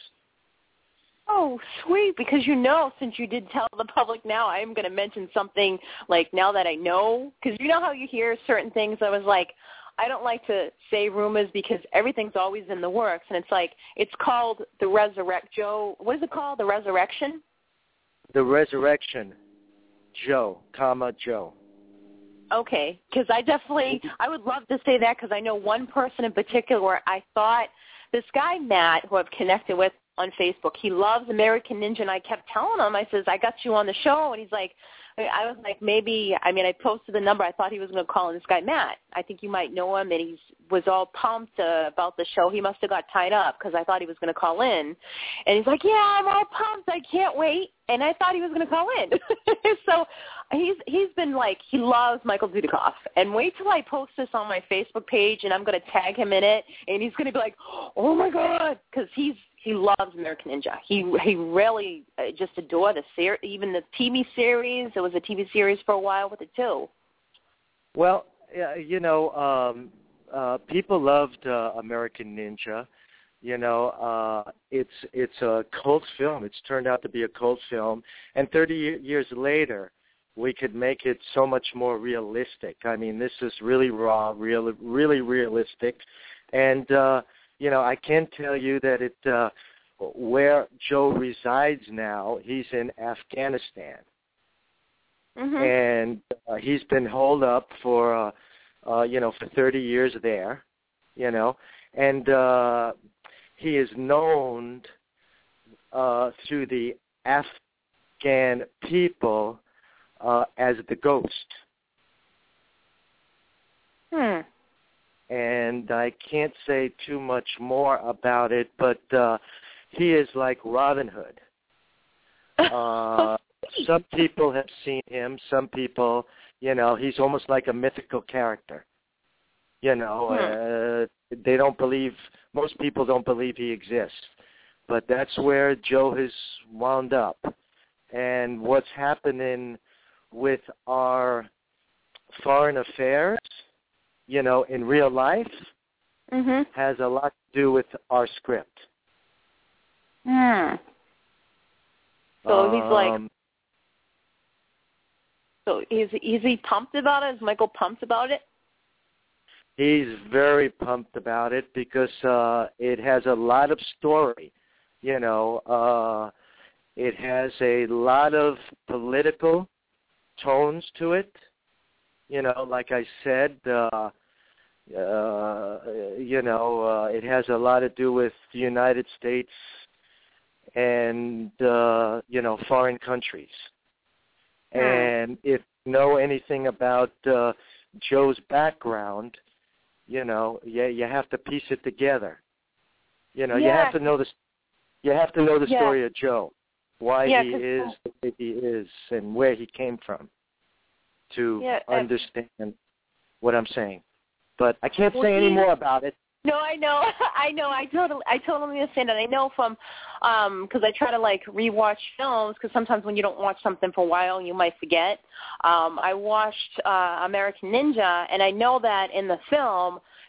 Oh, sweet! Because you know, since you did tell the public now, I am going to mention something like now that I know. Because you know how you hear certain things. I was like, I don't like to say rumors because everything's always in the works, and it's like it's called the Resurrect Joe. What is it called? The Resurrection. The Resurrection, Joe, comma Joe. Okay, because I definitely, I would love to say that because I know one person in particular where I thought this guy, Matt, who I've connected with on Facebook, he loves American Ninja, and I kept telling him, I says, I got you on the show, and he's like, I was like, maybe, I mean, I posted the number. I thought he was going to call in. This guy, Matt, I think you might know him, and he was all pumped uh, about the show. He must have got tied up because I thought he was going to call in. And he's like, yeah, I'm all pumped. I can't wait. And I thought he was going to call in. So he's he's been like, he loves Michael Dudikoff. And wait till I post this on my Facebook page, and I'm going to tag him in it, and he's going to be like, oh, my God, because he's, he loves American Ninja. He he really uh, just adored the ser- even the T V series. There was a T V series for a while with it too. Well, uh, you know, um, uh, people loved uh, American Ninja. You know, uh, it's it's a cult film. It's turned out to be a cult film, and thirty years later, we could make it so much more realistic. I mean, this is really raw, real, really realistic, and. Uh, You know, I can tell you that it uh, where Joe resides now, he's in Afghanistan, mm-hmm. and uh, he's been holed up for, uh, uh, you know, for thirty years there, you know, and uh, he is known uh, through the Afghan people uh, as the Ghost. Hmm. And I can't say too much more about it, but uh, he is like Robin Hood. Uh, some people have seen him. Some people, you know, he's almost like a mythical character. You know, hmm. uh, they don't believe, most people don't believe he exists. But that's where Joe has wound up. And what's happening with our foreign affairs, you know, in real life, mm-hmm. has a lot to do with our script. Hmm. So um, he's like, so is, is he pumped about it? Is Michael pumped about it? He's very pumped about it because uh, it has a lot of story. You know, uh, it has a lot of political tones to it. You know, like I said, uh, uh, you know, uh, it has a lot to do with the United States and, uh, you know, foreign countries. Hmm. And if you know anything about uh, Joe's background, you know, you, you have to piece it together. You know, yeah. you have to know the, you have to know the yeah. story of Joe, why yeah, he is the way he is and where he came from. To yeah, understand what I'm saying, but I can't well, say any he, more about it. No, I know, I know, I totally, I totally understand that. I know from, um, because I try to like rewatch films because sometimes when you don't watch something for a while, you might forget. Um, I watched uh, American Ninja, and I know that in the film,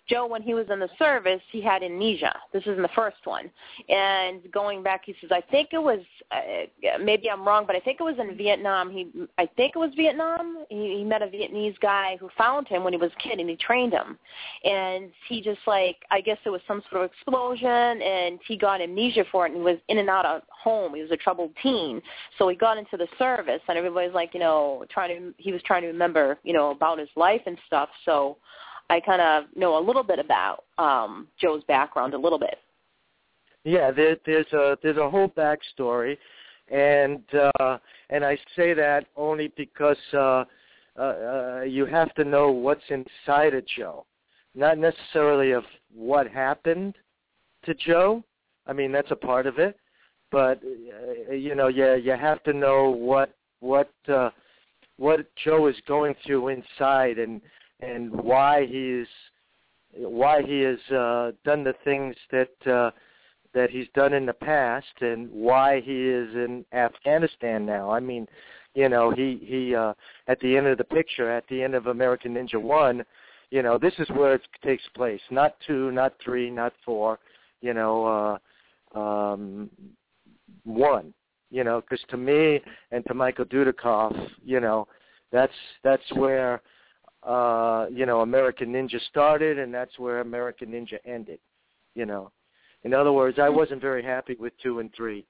Joe, when he was in the service, he had amnesia. This is in the first one. And going back, he says, I think it was, uh, maybe I'm wrong, but I think it was in Vietnam. He, I think it was Vietnam. He, he met a Vietnamese guy who found him when he was a kid, and he trained him. And he just, like, I guess it was some sort of explosion, and he got amnesia for it, and he was in and out of home. He was a troubled teen. So he got into the service, and everybody's like, you know, trying to, he was trying to remember, you know, about his life and stuff. So I kind of know a little bit about um, Joe's background, a little bit. Yeah, there, there's a there's a whole backstory, and uh, and I say that only because uh, uh, uh, you have to know what's inside of Joe, not necessarily of what happened to Joe. I mean, that's a part of it, but uh, you know, you you have to know what what uh, what Joe is going through inside, and and why he's why he has uh, done the things that uh, that he's done in the past, and why he is in Afghanistan now. I mean, you know, he he uh, at the end of the picture, at the end of American Ninja One, you know, this is where it takes place. Not two, not three, not four. You know, uh, um, one. You know, because to me and to Michael Dudikoff, you know, that's that's where. Uh, you know, American Ninja started, and that's where American Ninja ended, you know. In other words, I wasn't very happy with two and three.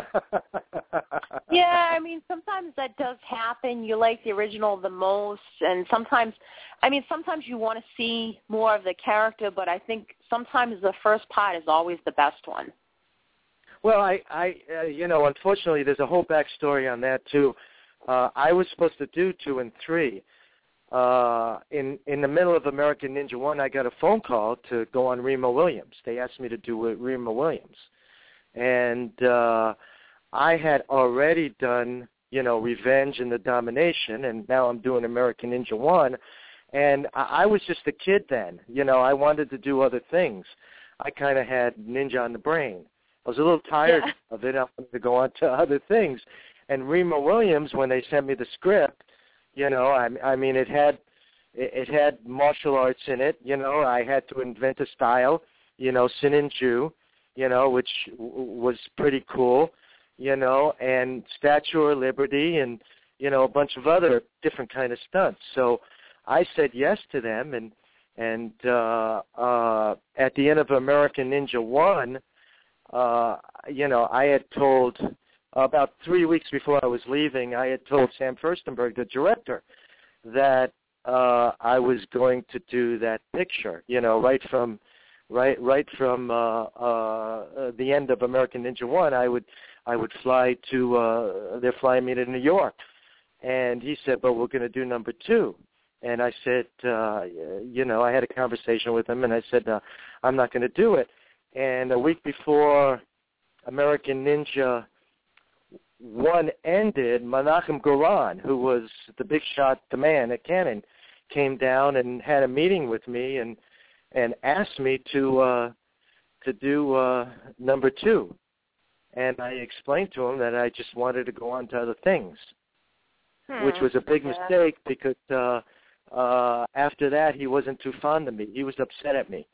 Yeah, I mean, sometimes that does happen. You like the original the most, and sometimes, I mean, sometimes you want to see more of the character, but I think sometimes the first part is always the best one. Well, I, I uh, you know, unfortunately, there's a whole backstory on that, too. Uh, I was supposed to do two and three. Uh, in in the middle of American Ninja One, I got a phone call to go on Remo Williams. They asked me to do it, Remo Williams, and uh, I had already done, you know, Revenge and the Domination, and now I'm doing American Ninja One, and I, I was just a kid then. You know, I wanted to do other things. I kind of had Ninja on the brain. I was a little tired yeah. of it. I wanted to go on to other things, and Remo Williams, when they sent me the script. You know, I, I mean, it had it, it had martial arts in it. You know, I had to invent a style. You know, Sininju, you know, which w- was pretty cool. You know, and Statue of Liberty, and you know, a bunch of other different kind of stunts. So I said yes to them, and and uh, uh, at the end of American Ninja One, uh, you know, I had told. About three weeks before I was leaving, I had told Sam Furstenberg, the director, that uh, I was going to do that picture. You know, right from right right from uh, uh, the end of American Ninja One, I would I would fly to. Uh, they're flying me to New York, and he said, "But we're going to do number two." And I said, uh, you know, I had a conversation with him, and I said, uh, "I'm not going to do it." And a week before American Ninja One ended, Menachem Golan, who was the big shot, the man at Canon, came down and had a meeting with me and and asked me to uh, to do uh, number two. And I explained to him that I just wanted to go on to other things, hmm. which was a big yeah. mistake because uh, uh, after that he wasn't too fond of me. He was upset at me.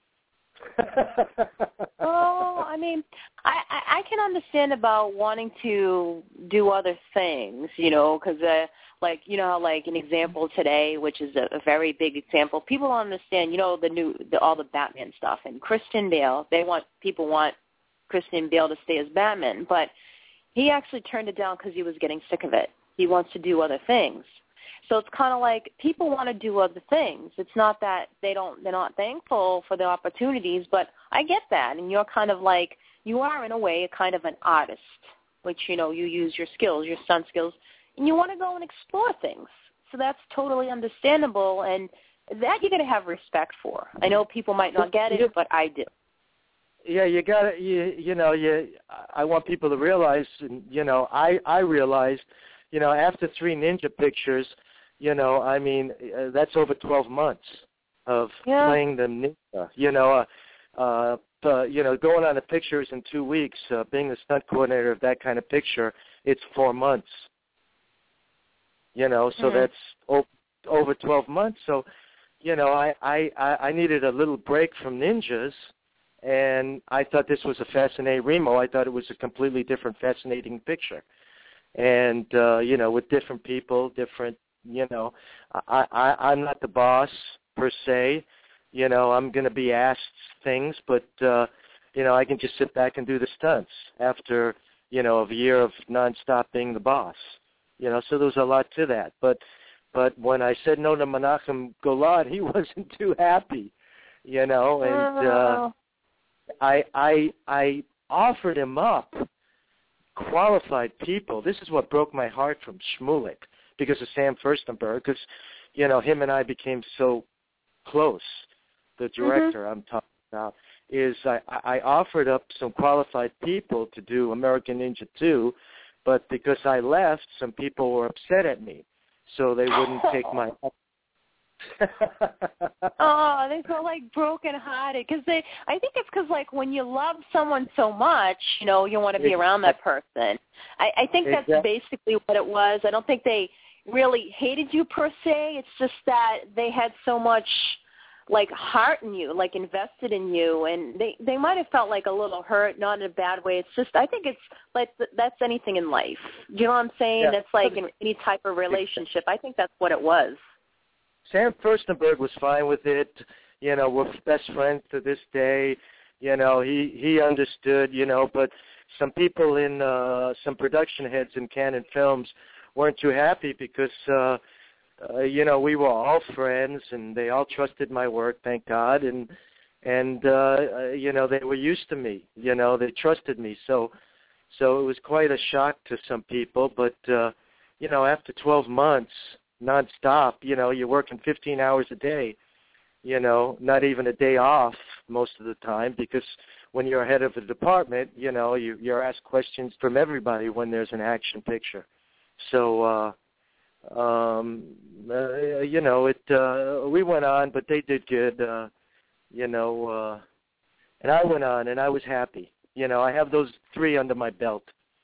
Oh, I mean, I, I can understand about wanting to do other things, you know, because, uh, like, you know, like an example today, which is a, a very big example, people don't understand, you know, the new, the, all the Batman stuff. And Christian Bale, they want, people want Christian Bale to stay as Batman, but he actually turned it down because he was getting sick of it. He wants to do other things. So it's kind of like people want to do other things. It's not that they don't, they're not thankful for the opportunities, but I get that. And you're kind of like, you are in a way a kind of an artist, which, you know, you use your skills, your stunt skills, and you want to go and explore things. So that's totally understandable, and that you're going to have respect for. I know people might not get it, but I do. Yeah, you got to, you, you know, you. I want people to realize, and, you know, I, I realized, you know, after three Ninja pictures, you know, I mean, uh, that's over twelve months of yeah. playing the ninja. You know, uh, uh, uh, you know, going on the pictures in two weeks, uh, being the stunt coordinator of that kind of picture, it's four months. You know, so mm-hmm. that's o- over twelve months. So, you know, I, I, I needed a little break from ninjas, and I thought this was a fascinating Remo. I thought it was a completely different, fascinating picture. And, uh, you know, with different people, different, you know, I, I, I'm not the boss per se. You know, I'm going to be asked things, but, uh, you know, I can just sit back and do the stunts after, you know, a year of nonstop being the boss. You know, so there was a lot to that. But but when I said no to Menachem Golan, he wasn't too happy, you know, and uh, I I I offered him up qualified people. This is what broke my heart from Shmulik because of Sam Furstenberg, because, you know, him and I became so close. The director mm-hmm. I'm talking about is I, I offered up some qualified people to do American Ninja two, but because I left, some people were upset at me, so they wouldn't take my. Oh, they felt like broken-hearted because they. I think it's because like when you love someone so much, you know, you want to be around that person. I, I think that's exactly. basically what it was. I don't think they really hated you per se. It's just that they had so much like heart in you, like invested in you, and they they might have felt like a little hurt, not in a bad way. It's just I think it's like that's anything in life. You know what I'm saying? Yeah. That's like in any type of relationship. I think that's what it was. Sam Furstenberg was fine with it. You know, we're best friends to this day. You know, he he understood. You know, but some people in uh, some production heads in Canon Films weren't too happy because. Uh, Uh, you know, we were all friends, and they all trusted my work, thank God, and and uh, uh, you know, they were used to me. You know, they trusted me, so so it was quite a shock to some people. But uh, you know, after twelve months nonstop, you know, you're working fifteen hours a day. You know, not even a day off most of the time, because when you're head of the department, you know, you, you're asked questions from everybody when there's an action picture. So. Uh, Um, uh, you know, it. Uh, we went on, but they did good. Uh, you know, uh, and I went on, and I was happy. You know, I have those three under my belt.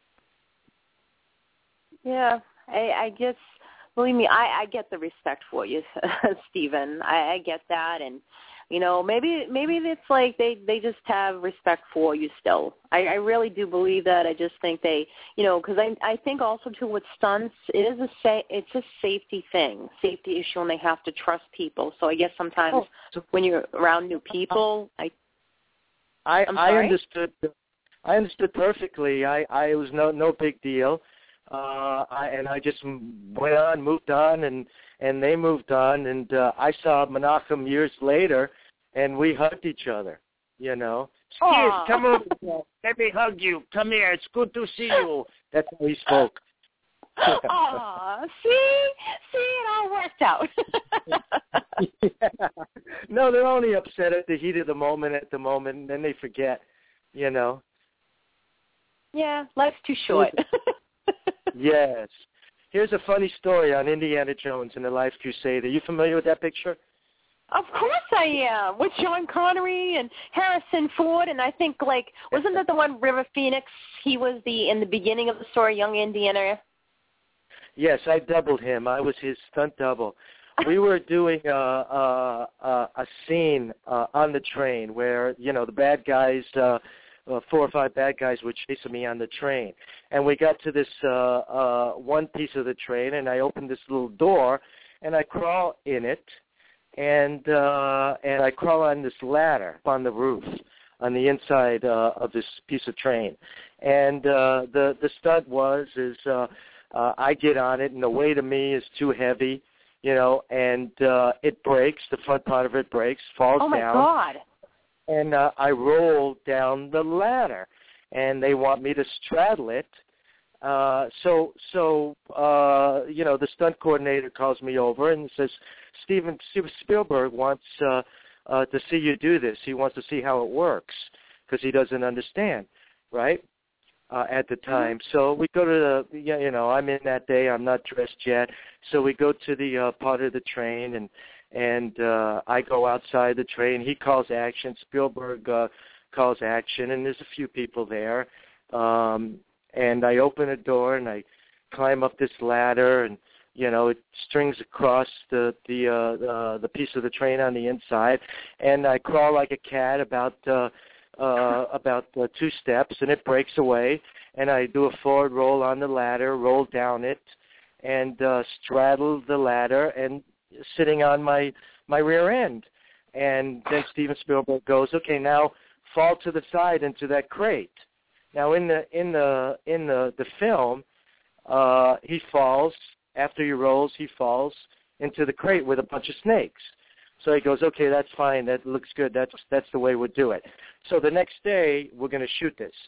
Yeah, I, I guess. Believe me, I, I get the respect for you, Stephen. I, I get that, and you know, maybe maybe it's like they, they just have respect for you still. I, I really do believe that. I just think they, you know, because I I think also too with stunts, it is a sa- it's a safety thing, safety issue, and they have to trust people. So I guess sometimes oh, so when you're around new people, I I I'm I understood I understood perfectly. I, I it was no no big deal. Uh, I, and I just went on, moved on, and, and they moved on, and uh, I saw Menachem years later, and we hugged each other, you know. Steve, come over here. Let me hug you. Come here. It's good to see you. That's how he spoke. Aw, see? See, it all worked out. Yeah. No, they're only upset at the heat of the moment at the moment, and then they forget, you know. Yeah, life's too short. Yes. Here's a funny story on Indiana Jones and the Life Crusade. Are you familiar with that picture? Of course I am. With Sean Connery and Harrison Ford, and I think, like, wasn't that the one, River Phoenix? He was the, in the beginning of the story, young Indiana. Yes, I doubled him. I was his stunt double. We were doing uh, uh, uh, a scene uh, on the train where, you know, the bad guys... Uh, Uh, four or five bad guys were chasing me on the train. And we got to this uh, uh, one piece of the train, and I opened this little door, and I crawl in it, and uh, and I crawl on this ladder on the roof, on the inside uh, of this piece of train. And uh, the, the stunt was, is uh, uh, I get on it, and the weight of me is too heavy, you know, and uh, it breaks, the front part of it breaks, falls down. Oh, my down. God. And uh, I roll down the ladder, and they want me to straddle it. Uh, so, so uh, you know, the stunt coordinator calls me over and says, Steven Spielberg wants uh, uh, to see you do this. He wants to see how it works because he doesn't understand, right, uh, at the time. Mm-hmm. So we go to the, you know, I'm in that day. I'm not dressed yet. So we go to the uh, part of the train, and And uh, I go outside the train. He calls action. Spielberg uh, calls action, and there's a few people there. Um, and I open a door, and I climb up this ladder, and You know, it strings across the the uh, uh, the piece of the train on the inside, and I crawl like a cat about uh, uh, about uh, two steps, and it breaks away, and I do a forward roll on the ladder, roll down it, and uh, straddle the ladder, and sitting on my my rear end. And then Steven Spielberg goes, okay, now fall to the side into that crate. Now in the in the in the the film, uh, he falls. After he rolls, he falls into the crate with a bunch of snakes. So he goes, okay, that's fine. That looks good. That's that's the way we'll do it. So the next day, we're going to shoot this.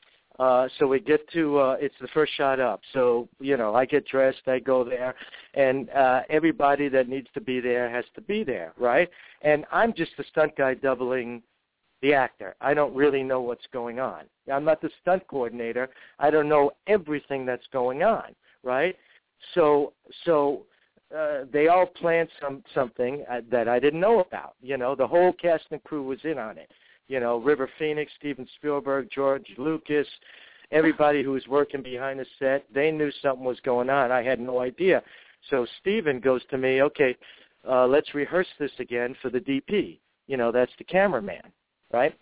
Uh, so we get to, uh, it's the first shot up. So, you know, I get dressed, I go there, and uh, everybody that needs to be there has to be there, right? And I'm just the stunt guy doubling the actor. I don't really know what's going on. I'm not the stunt coordinator. I don't know everything that's going on, right? So, so uh, they all planned some something uh, that I didn't know about. You know, the whole cast and crew was in on it. You know, River Phoenix, Steven Spielberg, George Lucas, everybody who was working behind the set, they knew something was going on. I had no idea. So Steven goes to me, okay, uh, let's rehearse this again for the D P. You know, that's the cameraman, right?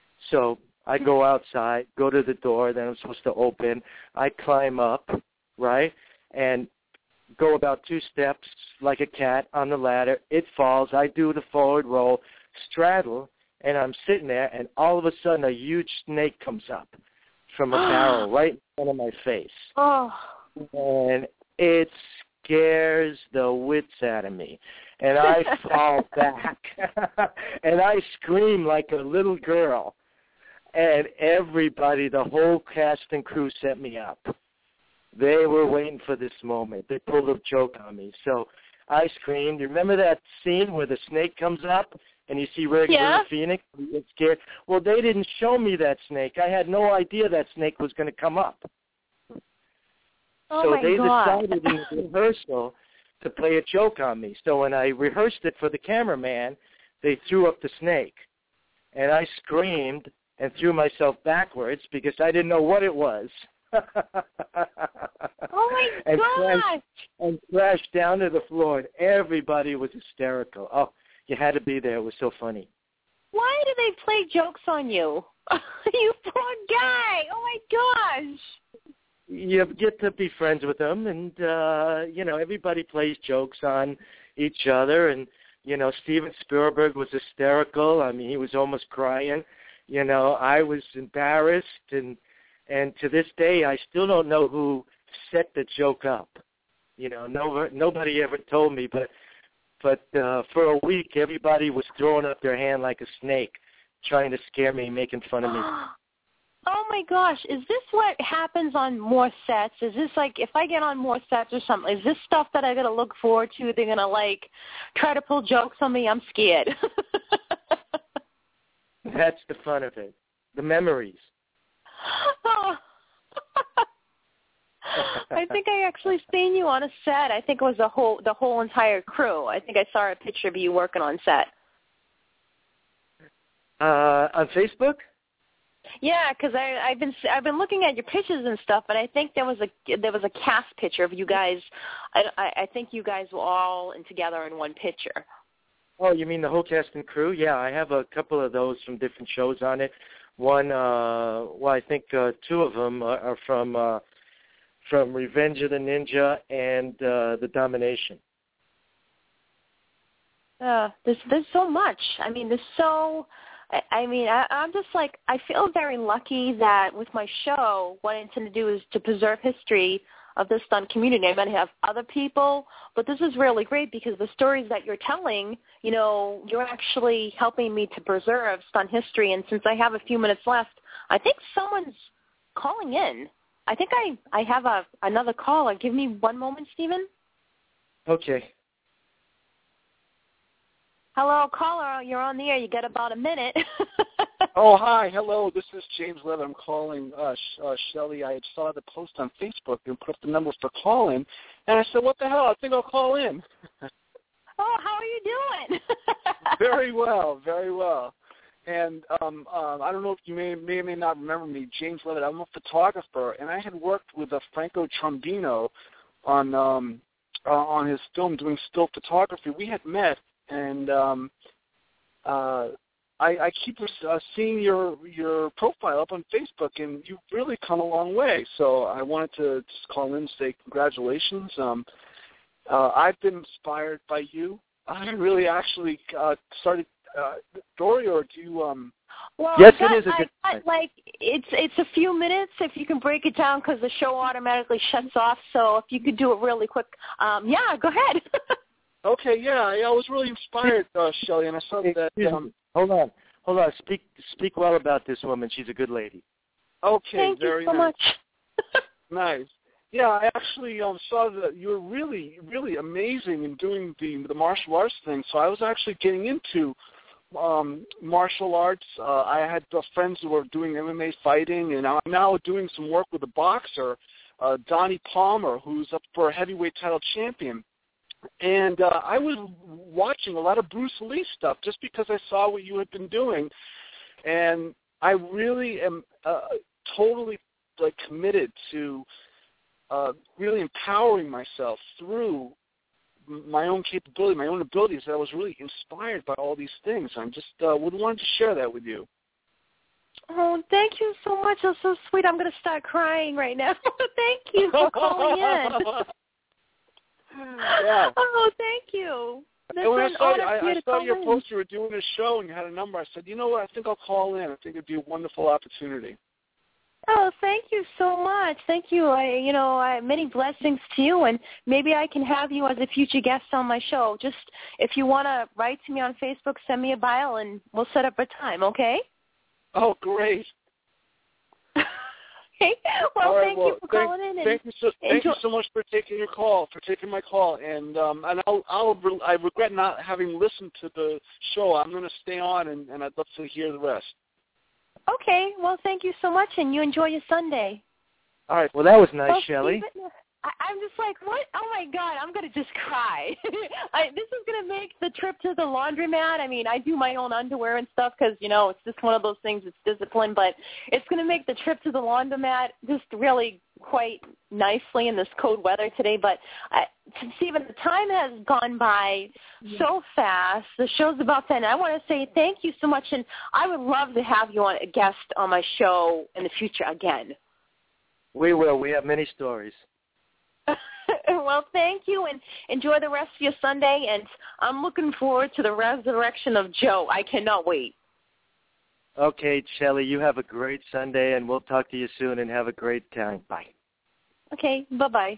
So I go outside, go to the door that I'm supposed to open. I climb up, right, and go about two steps like a cat on the ladder. It falls. I do the forward roll, straddle, and I'm sitting there, and all of a sudden a huge snake comes up from a barrel right in front of my face. Oh. And it scares the wits out of me. And I fall back. And I scream like a little girl. And everybody, the whole cast and crew set me up. They were waiting for this moment. They pulled a joke on me. So I screamed. You remember that scene where the snake comes up? And you see River yeah. Phoenix get scared. Well, they didn't show me that snake. I had no idea that snake was going to come up. Oh so my they God. decided in the rehearsal to play a joke on me. So when I rehearsed it for the cameraman, they threw up the snake. And I screamed and threw myself backwards because I didn't know what it was. Oh, my and God. Crashed, and crashed down to the floor, and everybody was hysterical. Oh, you had to be there. It was so funny. Why do they play jokes on you? You poor guy. Oh, my gosh. You get to be friends with them, and, uh, you know, everybody plays jokes on each other. And, you know, Steven Spielberg was hysterical. I mean, he was almost crying. You know, I was embarrassed, and and to this day, I still don't know who set the joke up. You know, no, nobody ever told me, but But uh, for a week, everybody was throwing up their hand like a snake, trying to scare me, making fun of me. Oh, my gosh. Is this what happens on more sets? Is this like, if I get on more sets or something, is this stuff that I got to look forward to? They're going to, like, try to pull jokes on me? I'm scared. That's the fun of it, the memories. Oh. I think I actually seen you on a set. I think it was the whole the whole entire crew. I think I saw a picture of you working on set. Uh, on Facebook? Yeah, because I I've been I've been looking at your pictures and stuff, but I think there was a there was a cast picture of you guys. I I, I think you guys were all in together in one picture. Oh, you mean the whole cast and crew? Yeah, I have a couple of those from different shows on it. One, uh, well, I think uh, two of them are, are from. Uh, from Revenge of the Ninja and uh, The Domination. Uh, there's there's so much. I mean, there's so. I, I mean, I, I'm just like I feel very lucky that with my show, what I intend to do is to preserve history of the stunt community. I'm going to have other people, but this is really great because the stories that you're telling, you know, you're actually helping me to preserve stunt history. And since I have a few minutes left, I think someone's calling in. I think I, I have a another caller. Give me one moment, Stephen. Okay. Hello, caller. You're on the air. You got about a minute. Oh, hi. Hello. This is James Leather. I'm calling uh, uh, Shelly. I saw the post on Facebook and put up the number for calling, and I said, what the hell? I think I'll call in. Oh, how are you doing? Very well. Very well. And um, um, I don't know if you may, may or may not remember me, James Levitt. I'm a photographer, and I had worked with uh, Franco Trombino on um, uh, on his film doing still photography. We had met, and um, uh, I, I keep uh, seeing your your profile up on Facebook, and you've really come a long way. So I wanted to just call in and say congratulations. Um, uh, I've been inspired by you. I really actually uh, started, uh, Dory, or do you... Um, Well, yes, got, it is a good I, I, like it's it's a few minutes if you can break it down because the show automatically shuts off. So if you could do it really quick, um, yeah, go ahead. Okay, yeah, I was really inspired, uh, Shelley, and I saw that. Um, hold on, hold on. Speak speak well about this woman. She's a good lady. Okay, Thank very you so nice. much. Nice. Yeah, I actually um, saw that you were really, really amazing in doing the the martial arts thing. So I was actually getting into um, martial arts. Uh, I had uh, friends who were doing M M A fighting, and I'm now doing some work with a boxer, uh, Donnie Palmer, who's up for a heavyweight title champion. And uh, I was watching a lot of Bruce Lee stuff just because I saw what you had been doing, and I really am uh, totally like committed to uh, really empowering myself through my own capability, my own abilities. I was really inspired by all these things. I just uh, would want to share that with you. Oh, thank you so much. That's so sweet. I'm going to start crying right now. Thank you for calling in. Yeah. Oh, thank you. That's And when I an saw, honor I, for you I to saw call your in. post, you were doing a show and you had a number. I said, you know what, I think I'll call in. I think it'd be a wonderful opportunity. Oh, thank you so much. Thank you. I, you know, I, many blessings to you, and maybe I can have you as a future guest on my show. Just if you want to write to me on Facebook, send me a bio, and we'll set up a time, okay? Oh, great. Okay. Well, right, thank well, you for thank, calling in. And thank you so thank enjoy- you so much for taking your call, for taking my call, and um, and I'll I'll re- I regret not having listened to the show. I'm going to stay on, and, and I'd love to hear the rest. Okay. Well, thank you so much, and you enjoy your Sunday. All right. Well, that was nice, Well, Shelley. Stephen, I, I'm just like, what? Oh, my God, I'm going to just cry. I, this is going to make the trip to the laundromat. I mean, I do my own underwear and stuff because, you know, it's just one of those things. It's discipline. But it's going to make the trip to the laundromat just really quite nicely in this cold weather today. But, I, Stephen, the time has gone by yeah. so fast. The show's about to end. I want to say thank you so much, and I would love to have you on a guest on my show in the future again. We will. We have many stories. Well, thank you, and enjoy the rest of your Sunday, and I'm looking forward to the resurrection of Joe. I cannot wait. Okay, Shelley, you have a great Sunday, and we'll talk to you soon, and have a great time. Bye. Okay, bye-bye.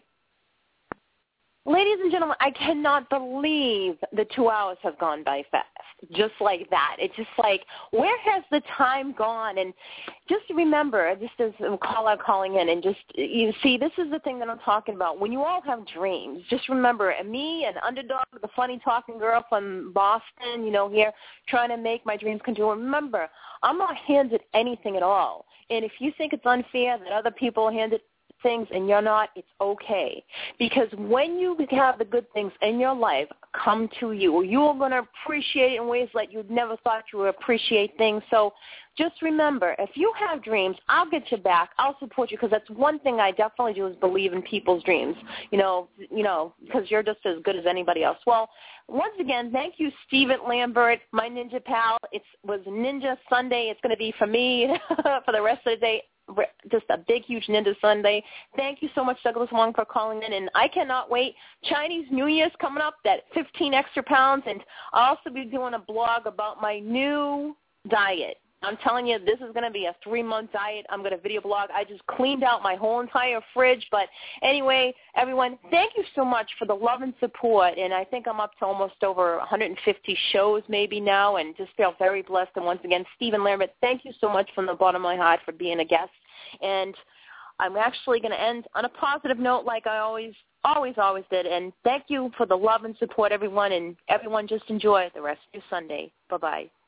Ladies and gentlemen, I cannot believe the two hours have gone by fast, just like that. It's just like, where has the time gone? And just remember, just as a caller calling in, and just, you see, this is the thing that I'm talking about. When you all have dreams, just remember, me, an underdog, the funny talking girl from Boston, you know, here, trying to make my dreams come true. Remember, I'm not handed anything at all. And if you think it's unfair that other people are handed things and you're not, it's okay. Because when you have the good things in your life come to you, you're going to appreciate it in ways that you never thought you would appreciate things. So just remember, if you have dreams, I'll get you back. I'll support you, because that's one thing I definitely do is believe in people's dreams, you know, you know, because you're just as good as anybody else. Well, once again, thank you, Stephen Lambert, my ninja pal. It was Ninja Sunday. It's going to be for me for the rest of the day. Just a big, huge Ninja Sunday. Thank you so much, Douglas Wong, for calling in, and I cannot wait. Chinese New Year's coming up, that fifteen extra pounds, and I'll also be doing a blog about my new diet. I'm telling you, this is going to be a three-month diet. I'm going to video blog. I just cleaned out my whole entire fridge. But anyway, everyone, thank you so much for the love and support. And I think I'm up to almost over one hundred fifty shows maybe now, and just feel very blessed. And once again, Stephen Lambert, thank you so much from the bottom of my heart for being a guest. And I'm actually going to end on a positive note like I always, always, always did. And thank you for the love and support, everyone. And everyone, just enjoy the rest of your Sunday. Bye-bye.